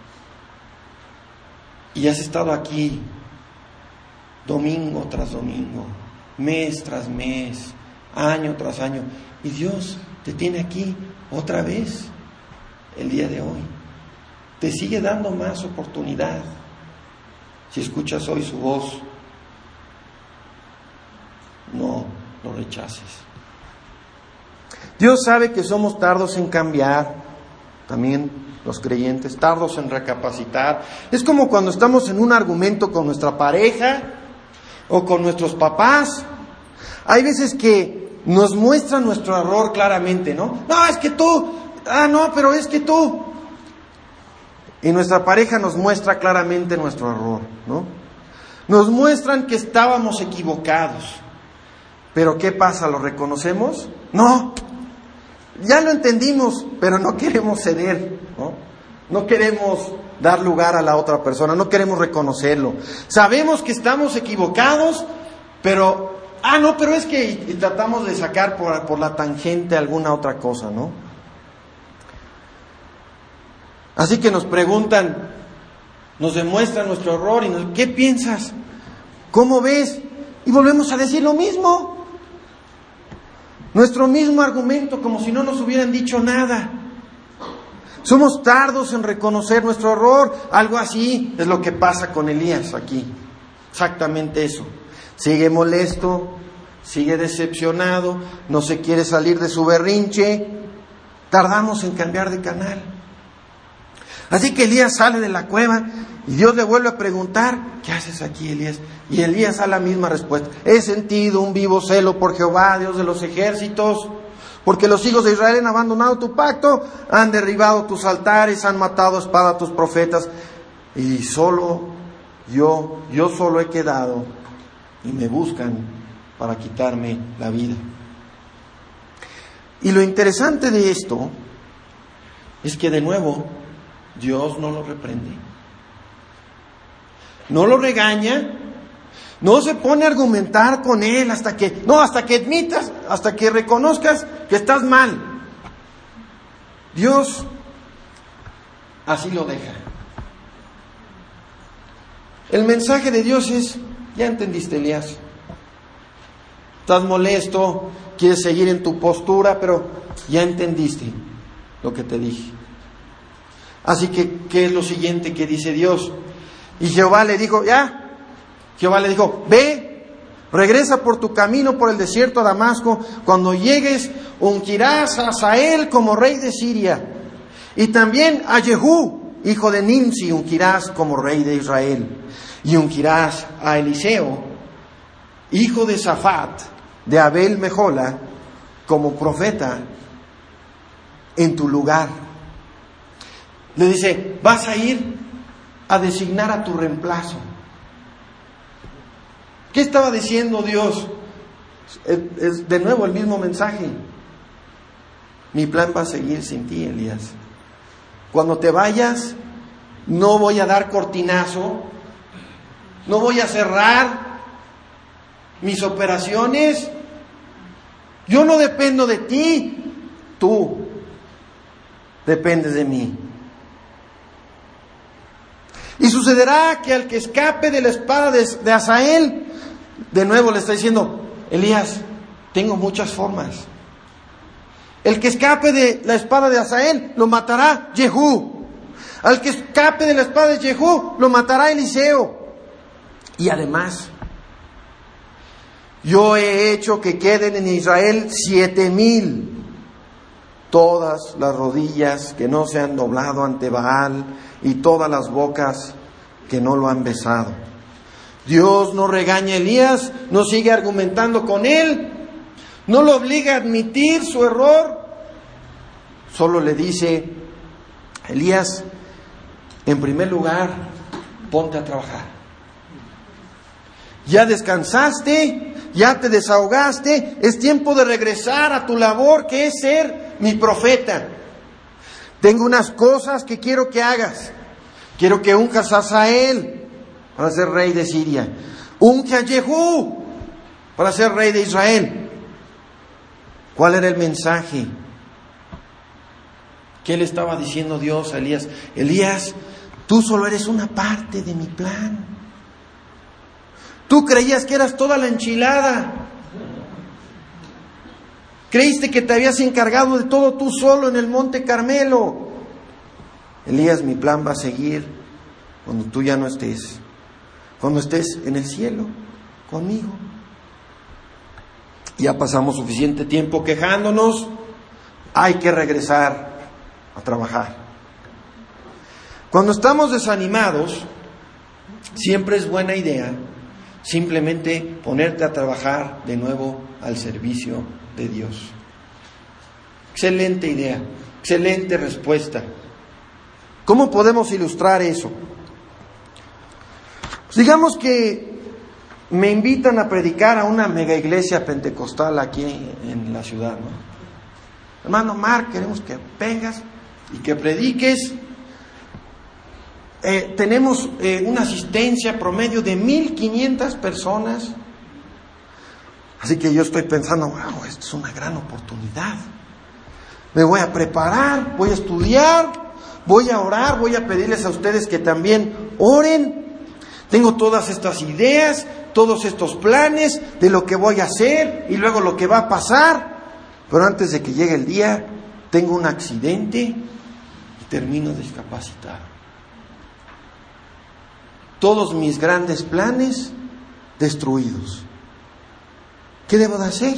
y has estado aquí domingo tras domingo, mes tras mes, año tras año, y Dios te tiene aquí otra vez el día de hoy, te sigue dando más oportunidad. Si escuchas hoy su voz, no lo rechaces. Dios sabe que somos tardos en cambiar, también los creyentes, tardos en recapacitar. Es como cuando estamos en un argumento con nuestra pareja o con nuestros papás. Hay veces que nos muestran nuestro error claramente, ¿no? No, es que tú, ah, no, pero es que tú. y nuestra pareja nos muestra claramente nuestro error, ¿no? Nos muestran que estábamos equivocados. Pero ¿qué pasa? ¿Lo reconocemos? No. Ya lo entendimos, pero no queremos ceder, ¿no? No queremos dar lugar a la otra persona, no queremos reconocerlo. Sabemos que estamos equivocados, pero, ah, no, pero es que y tratamos de sacar por, por la tangente alguna otra cosa, ¿no? Así que nos preguntan, nos demuestran nuestro error y nos, ¿qué piensas? ¿Cómo ves? Y volvemos a decir lo mismo. Nuestro mismo argumento, como si no nos hubieran dicho nada. Somos tardos en reconocer nuestro error. Algo así es lo que pasa con Elías aquí. Exactamente eso. Sigue molesto, sigue decepcionado, no se quiere salir de su berrinche. Tardamos en cambiar de canal. Así que Elías sale de la cueva y Dios le vuelve a preguntar, ¿qué haces aquí, Elías? Y Elías da la misma respuesta. He sentido un vivo celo por Jehová, Dios de los ejércitos, porque los hijos de Israel han abandonado tu pacto, han derribado tus altares, han matado a espada a tus profetas, y solo yo, yo solo he quedado, y me buscan para quitarme la vida. Y lo interesante de esto es que de nuevo Dios no lo reprende, no lo regaña, no se pone a argumentar con él hasta que, no, hasta que admitas, hasta que reconozcas que estás mal. Dios así lo deja. El mensaje de Dios es, ya entendiste, Elías, estás molesto, quieres seguir en tu postura, pero ya entendiste lo que te dije. Así que, ¿qué es lo siguiente que dice Dios? Y Jehová le dijo, ya, Jehová le dijo, ve, regresa por tu camino por el desierto a Damasco, cuando llegues ungirás a Hazael como rey de Siria, y también a Jehú, hijo de Nimsi, ungirás como rey de Israel, y ungirás a Eliseo, hijo de Safat, de Abel Mejola, como profeta en tu lugar. Le dice, vas a ir a designar a tu reemplazo. ¿Qué estaba diciendo Dios? Es, es de nuevo el mismo mensaje. Mi plan va a seguir sin ti, Elías. Cuando te vayas, no voy a dar cortinazo, no voy a cerrar mis operaciones. Yo no dependo de ti, tú dependes de mí. Y sucederá que al que escape de la espada de, de Hazael, de nuevo le está diciendo, Elías, tengo muchas formas. El que escape de la espada de Hazael, lo matará Jehú. Al que escape de la espada de Jehú, lo matará Eliseo. Y además, yo he hecho que queden en Israel siete mil, todas las rodillas que no se han doblado ante Baal, y todas las bocas que no lo han besado. Dios no regaña a Elías, no sigue argumentando con él, no lo obliga a admitir su error, solo le dice, Elías, en primer lugar, ponte a trabajar. Ya descansaste, ya te desahogaste, es tiempo de regresar a tu labor, que es ser mi profeta. Tengo unas cosas que quiero que hagas. Quiero que unjas a Hazael para ser rey de Siria. Unge a Jehú para ser rey de Israel. ¿Cuál era el mensaje? ¿Qué le estaba diciendo Dios a Elías? Elías, tú solo eres una parte de mi plan. Tú creías que eras toda la enchilada. Creíste que te habías encargado de todo tú solo en el Monte Carmelo. Elías, mi plan va a seguir cuando tú ya no estés. Cuando estés en el cielo conmigo. Ya pasamos suficiente tiempo quejándonos. Hay que regresar a trabajar. Cuando estamos desanimados, siempre es buena idea simplemente ponerte a trabajar de nuevo al servicio de Dios. Excelente idea, excelente respuesta. ¿Cómo podemos ilustrar eso? Pues digamos que me invitan a predicar a una mega iglesia pentecostal aquí en la ciudad, ¿no? Hermano Mark, queremos que vengas y que prediques. Eh, tenemos eh, una asistencia promedio de mil quinientas personas. Así que yo estoy pensando, wow, esto es una gran oportunidad. Me voy a preparar, voy a estudiar, voy a orar, voy a pedirles a ustedes que también oren. Tengo todas estas ideas, todos estos planes de lo que voy a hacer y luego lo que va a pasar. Pero antes de que llegue el día, tengo un accidente y termino discapacitado. Todos mis grandes planes destruidos. ¿Qué debo de hacer?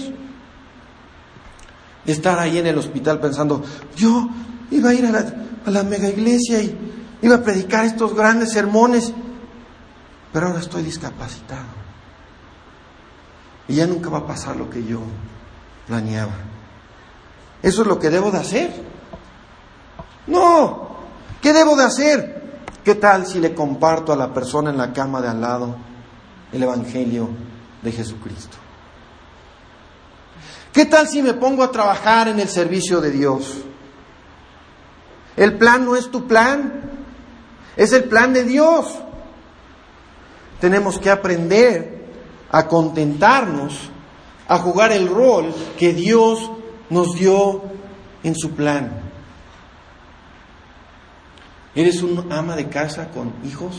Estar ahí en el hospital pensando, yo iba a ir a la, a la mega iglesia y iba a predicar estos grandes sermones, pero ahora estoy discapacitado. Y ya nunca va a pasar lo que yo planeaba. ¿Eso es lo que debo de hacer? No. ¿Qué debo de hacer? ¿Qué tal si le comparto a la persona en la cama de al lado el Evangelio de Jesucristo? ¿Qué tal si me pongo a trabajar en el servicio de Dios? El plan no es tu plan, es el plan de Dios. Tenemos que aprender a contentarnos, a jugar el rol que Dios nos dio en su plan. ¿Eres un ama de casa con hijos?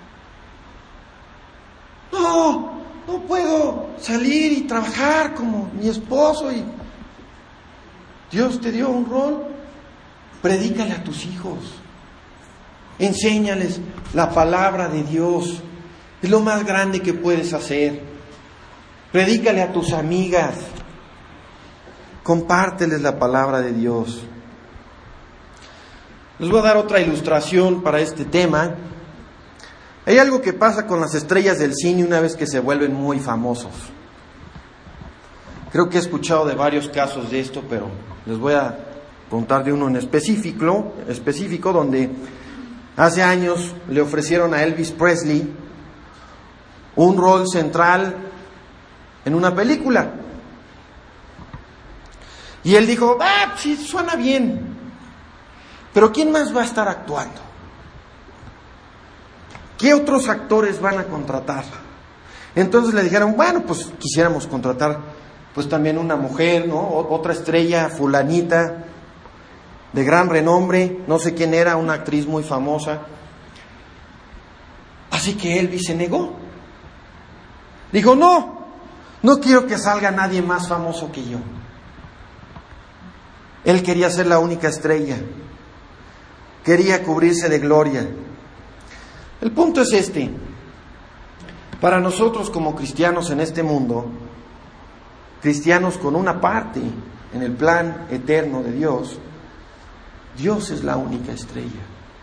No, no puedo salir y trabajar como mi esposo. Y Dios te dio un rol. Predícale a tus hijos. Enséñales la palabra de Dios. Es lo más grande que puedes hacer. Predícale a tus amigas. Compárteles la palabra de Dios. Les voy a dar otra ilustración para este tema. Hay algo que pasa con las estrellas del cine una vez que se vuelven muy famosos. Creo que he escuchado de varios casos de esto, pero les voy a contar de uno en específico, específico donde hace años le ofrecieron a Elvis Presley un rol central en una película. Y él dijo, ah, sí, suena bien. Pero ¿quién más va a estar actuando? ¿Qué otros actores van a contratar? Entonces le dijeron, bueno, pues quisiéramos contratar pues también una mujer, ¿no? Otra estrella, fulanita, de gran renombre, no sé quién era, una actriz muy famosa. Así que Elvis se negó. Dijo, no, no quiero que salga nadie más famoso que yo. Él quería ser la única estrella. Quería cubrirse de gloria. El punto es este. Para nosotros como cristianos en este mundo, cristianos con una parte en el plan eterno de Dios, Dios es la única estrella.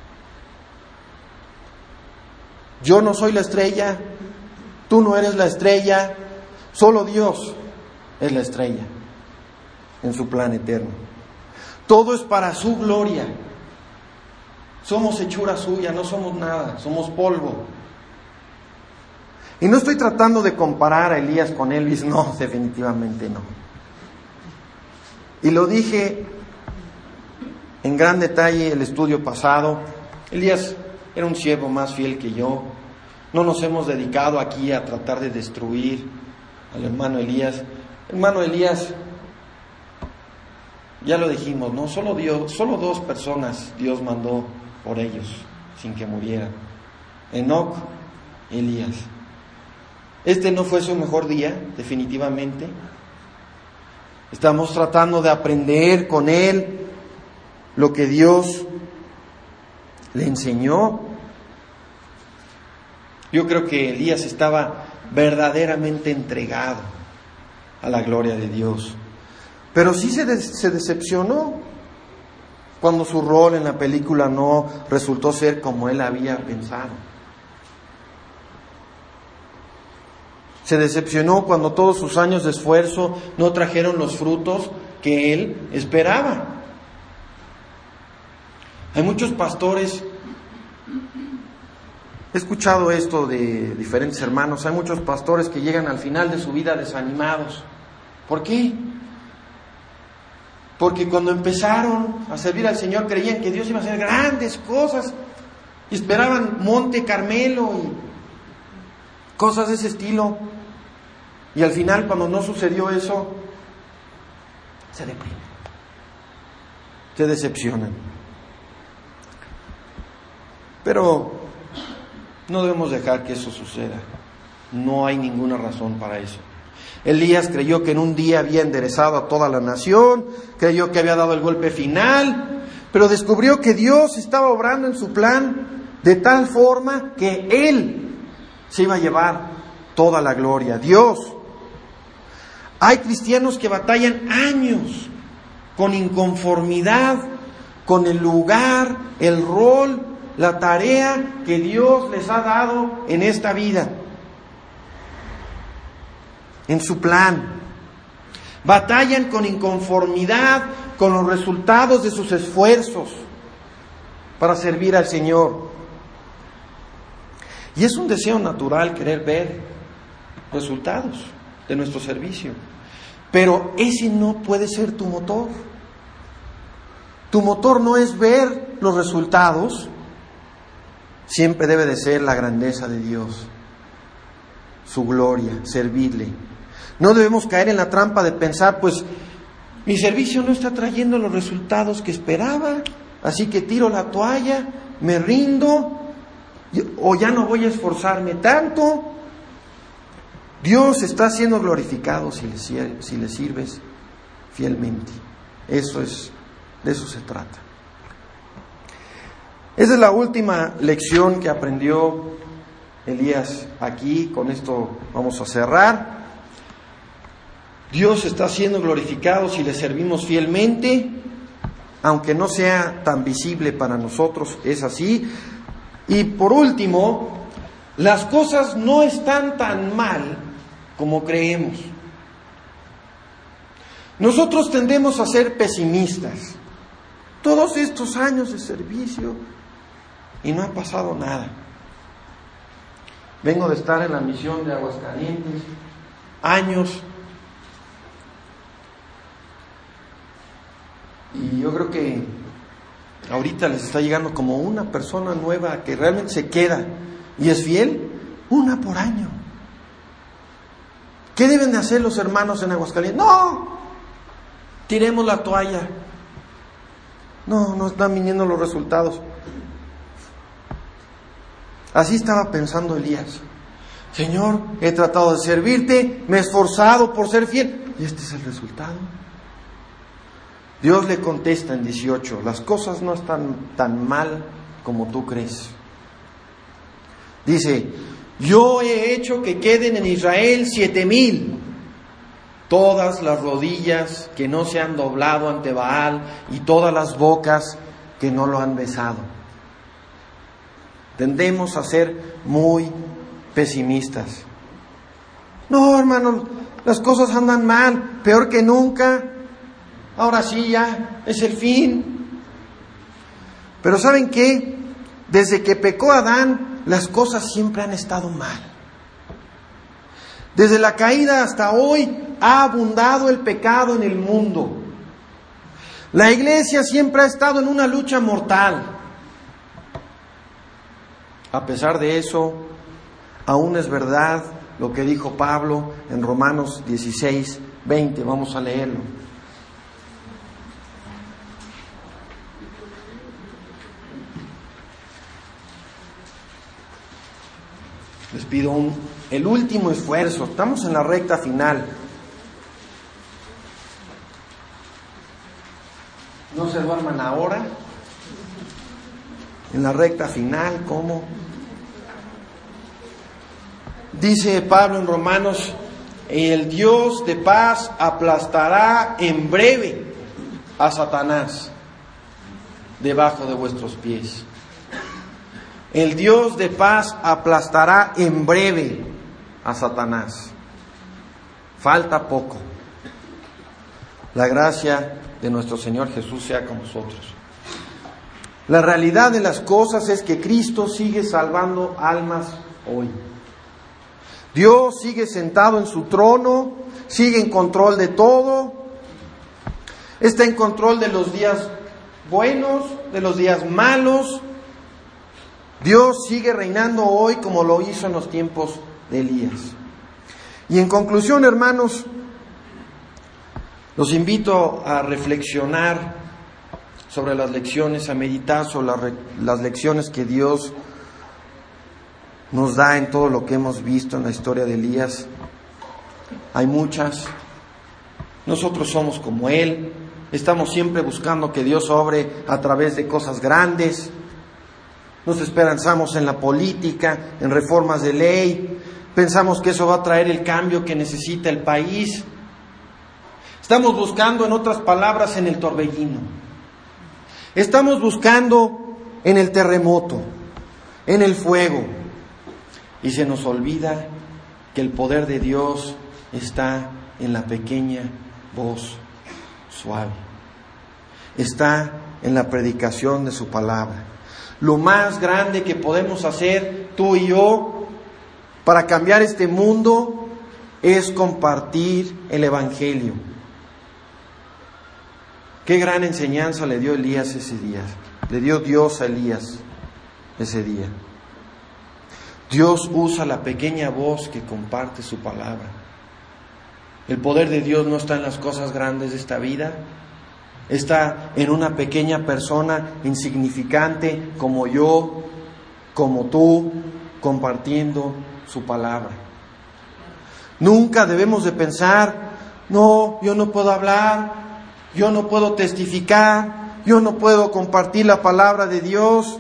Yo no soy la estrella, tú no eres la estrella, solo Dios es la estrella en su plan eterno. Todo es para su gloria. Somos hechura suya, no somos nada, somos polvo. Y no estoy tratando de comparar a Elías con Elvis, no, definitivamente no. Y lo dije en gran detalle el estudio pasado. Elías era un siervo más fiel que yo. No nos hemos dedicado aquí a tratar de destruir al hermano Elías. Hermano Elías, ya lo dijimos, ¿no? Solo Dios, solo dos personas Dios mandó por ellos, sin que murieran. Enoc y Elías. Este no fue su mejor día, definitivamente. Estamos tratando de aprender con él lo que Dios le enseñó. Yo creo que Elías estaba verdaderamente entregado a la gloria de Dios. Pero sí se, de- se decepcionó cuando su rol en la película no resultó ser como él había pensado. Se decepcionó cuando todos sus años de esfuerzo no trajeron los frutos que él esperaba. Hay muchos pastores He escuchado esto de diferentes hermanos. Hay muchos pastores que llegan al final de su vida desanimados. ¿Por qué? Porque cuando empezaron a servir al Señor creían que Dios iba a hacer grandes cosas y esperaban Monte Carmelo y cosas de ese estilo. Y al final, cuando no sucedió eso, se deprimen, se decepcionan. Pero no debemos dejar que eso suceda. No hay ninguna razón para eso. Elías creyó que en un día había enderezado a toda la nación, creyó que había dado el golpe final, pero descubrió que Dios estaba obrando en su plan de tal forma que Él se iba a llevar toda la gloria. Dios. Hay cristianos que batallan años con inconformidad, con el lugar, el rol, la tarea que Dios les ha dado en esta vida, en su plan. Batallan con inconformidad con los resultados de sus esfuerzos para servir al Señor. Y es un deseo natural querer ver resultados de nuestro servicio. Pero ese no puede ser tu motor. Tu motor no es ver los resultados. Siempre debe de ser la grandeza de Dios, su gloria, servirle. No debemos caer en la trampa de pensar, pues, mi servicio no está trayendo los resultados que esperaba, así que tiro la toalla, me rindo, o ya no voy a esforzarme tanto. Dios está siendo glorificado si le, si le sirves fielmente. Eso es, de eso se trata. Esa es la última lección que aprendió Elías aquí. Con esto vamos a cerrar. Dios está siendo glorificado si le servimos fielmente, aunque no sea tan visible para nosotros, es así. Y por último, las cosas no están tan mal como creemos. Nosotros tendemos a ser pesimistas. Todos estos años de servicio y no ha pasado nada. Vengo de estar en la misión de Aguascalientes, años, y yo creo que ahorita les está llegando como una persona nueva que realmente se queda y es fiel, una por año. ¿Qué deben de hacer los hermanos en Aguascalientes? No, tiremos la toalla. No, no están viniendo los resultados. Así estaba pensando Elías. Señor, he tratado de servirte, me he esforzado por ser fiel, y este es el resultado. Dios le contesta en dieciocho, las cosas no están tan mal como tú crees. Dice, yo he hecho que queden en Israel siete mil, todas las rodillas que no se han doblado ante Baal y todas las bocas que no lo han besado. Tendemos a ser muy pesimistas. No, hermano, las cosas andan mal, peor que nunca. Ahora sí ya es el fin. Pero ¿saben qué? Desde que pecó Adán, las cosas siempre han estado mal. Desde la caída hasta hoy ha abundado el pecado en el mundo. La iglesia siempre ha estado en una lucha mortal. A pesar de eso, aún es verdad lo que dijo Pablo en Romanos dieciséis, veinte. Vamos a leerlo. Les pido un, el último esfuerzo. Estamos en la recta final. No se duerman ahora. En la recta final, ¿cómo? Dice Pablo en Romanos, el Dios de paz aplastará en breve a Satanás debajo de vuestros pies. El Dios de paz aplastará en breve a Satanás. Falta poco. La gracia de nuestro Señor Jesús sea con nosotros. La realidad de las cosas es que Cristo sigue salvando almas hoy. Dios sigue sentado en su trono, sigue en control de todo, está en control de los días buenos, de los días malos. Dios sigue reinando hoy como lo hizo en los tiempos de Elías. Y en conclusión, hermanos, los invito a reflexionar sobre las lecciones, a meditar sobre las, re- las lecciones que Dios nos da en todo lo que hemos visto en la historia de Elías. Hay muchas. Nosotros somos como Él. Estamos siempre buscando que Dios obre a través de cosas grandes. Nos esperanzamos en la política, en reformas de ley. Pensamos que eso va a traer el cambio que necesita el país. Estamos buscando, en otras palabras, en el torbellino. Estamos buscando en el terremoto, en el fuego. Y se nos olvida que el poder de Dios está en la pequeña voz suave. Está en la predicación de su palabra. Lo más grande que podemos hacer tú y yo para cambiar este mundo es compartir el Evangelio. Qué gran enseñanza le dio Elías ese día. Le dio Dios a Elías ese día. Dios usa la pequeña voz que comparte su palabra. El poder de Dios no está en las cosas grandes de esta vida. Está en una pequeña persona insignificante como yo, como tú, compartiendo su palabra. Nunca debemos de pensar, no, yo no puedo hablar, yo no puedo testificar, yo no puedo compartir la palabra de Dios.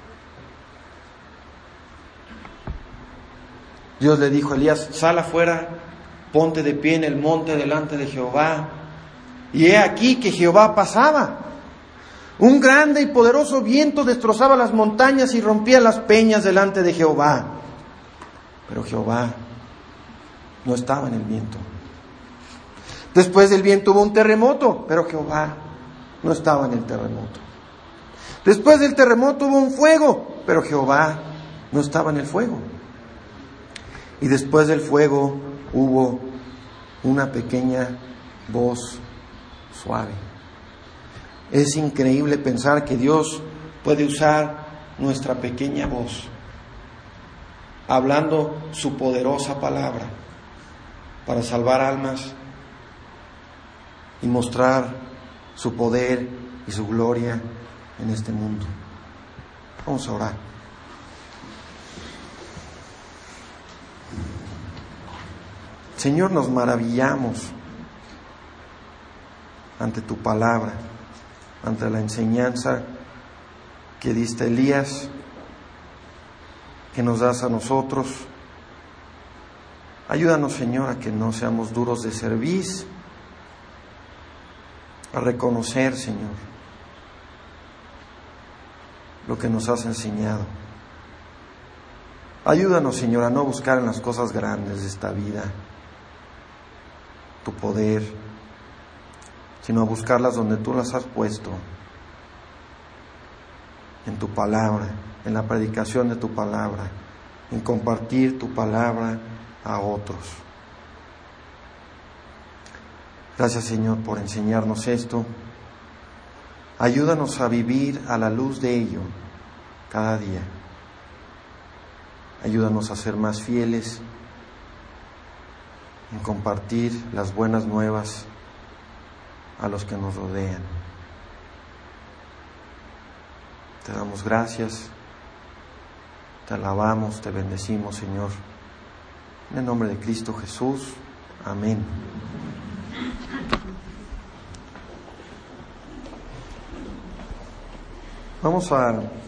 Dios le dijo a Elías, sal afuera, ponte de pie en el monte delante de Jehová. Y he aquí que Jehová pasaba. Un grande y poderoso viento destrozaba las montañas y rompía las peñas delante de Jehová. Pero Jehová no estaba en el viento. Después del viento hubo un terremoto, pero Jehová no estaba en el terremoto. Después del terremoto hubo un fuego, pero Jehová no estaba en el fuego. Y después del fuego hubo una pequeña voz suave. Es increíble pensar que Dios puede usar nuestra pequeña voz, hablando su poderosa palabra, para salvar almas y mostrar su poder y su gloria en este mundo. Vamos a orar. Señor, nos maravillamos ante tu palabra, ante la enseñanza que diste a Elías, que nos das a nosotros. Ayúdanos, Señor, a que no seamos duros de cerviz, a reconocer, Señor, lo que nos has enseñado. Ayúdanos, Señor, a no buscar en las cosas grandes de esta vida tu poder, sino a buscarlas donde tú las has puesto, en tu palabra, en la predicación de tu palabra, en compartir tu palabra a otros. Gracias, Señor, por enseñarnos esto. Ayúdanos a vivir a la luz de ello cada día. Ayúdanos a ser más fieles en compartir las buenas nuevas a los que nos rodean. Te damos gracias, te alabamos, te bendecimos, Señor. En el nombre de Cristo Jesús. Amén. Vamos a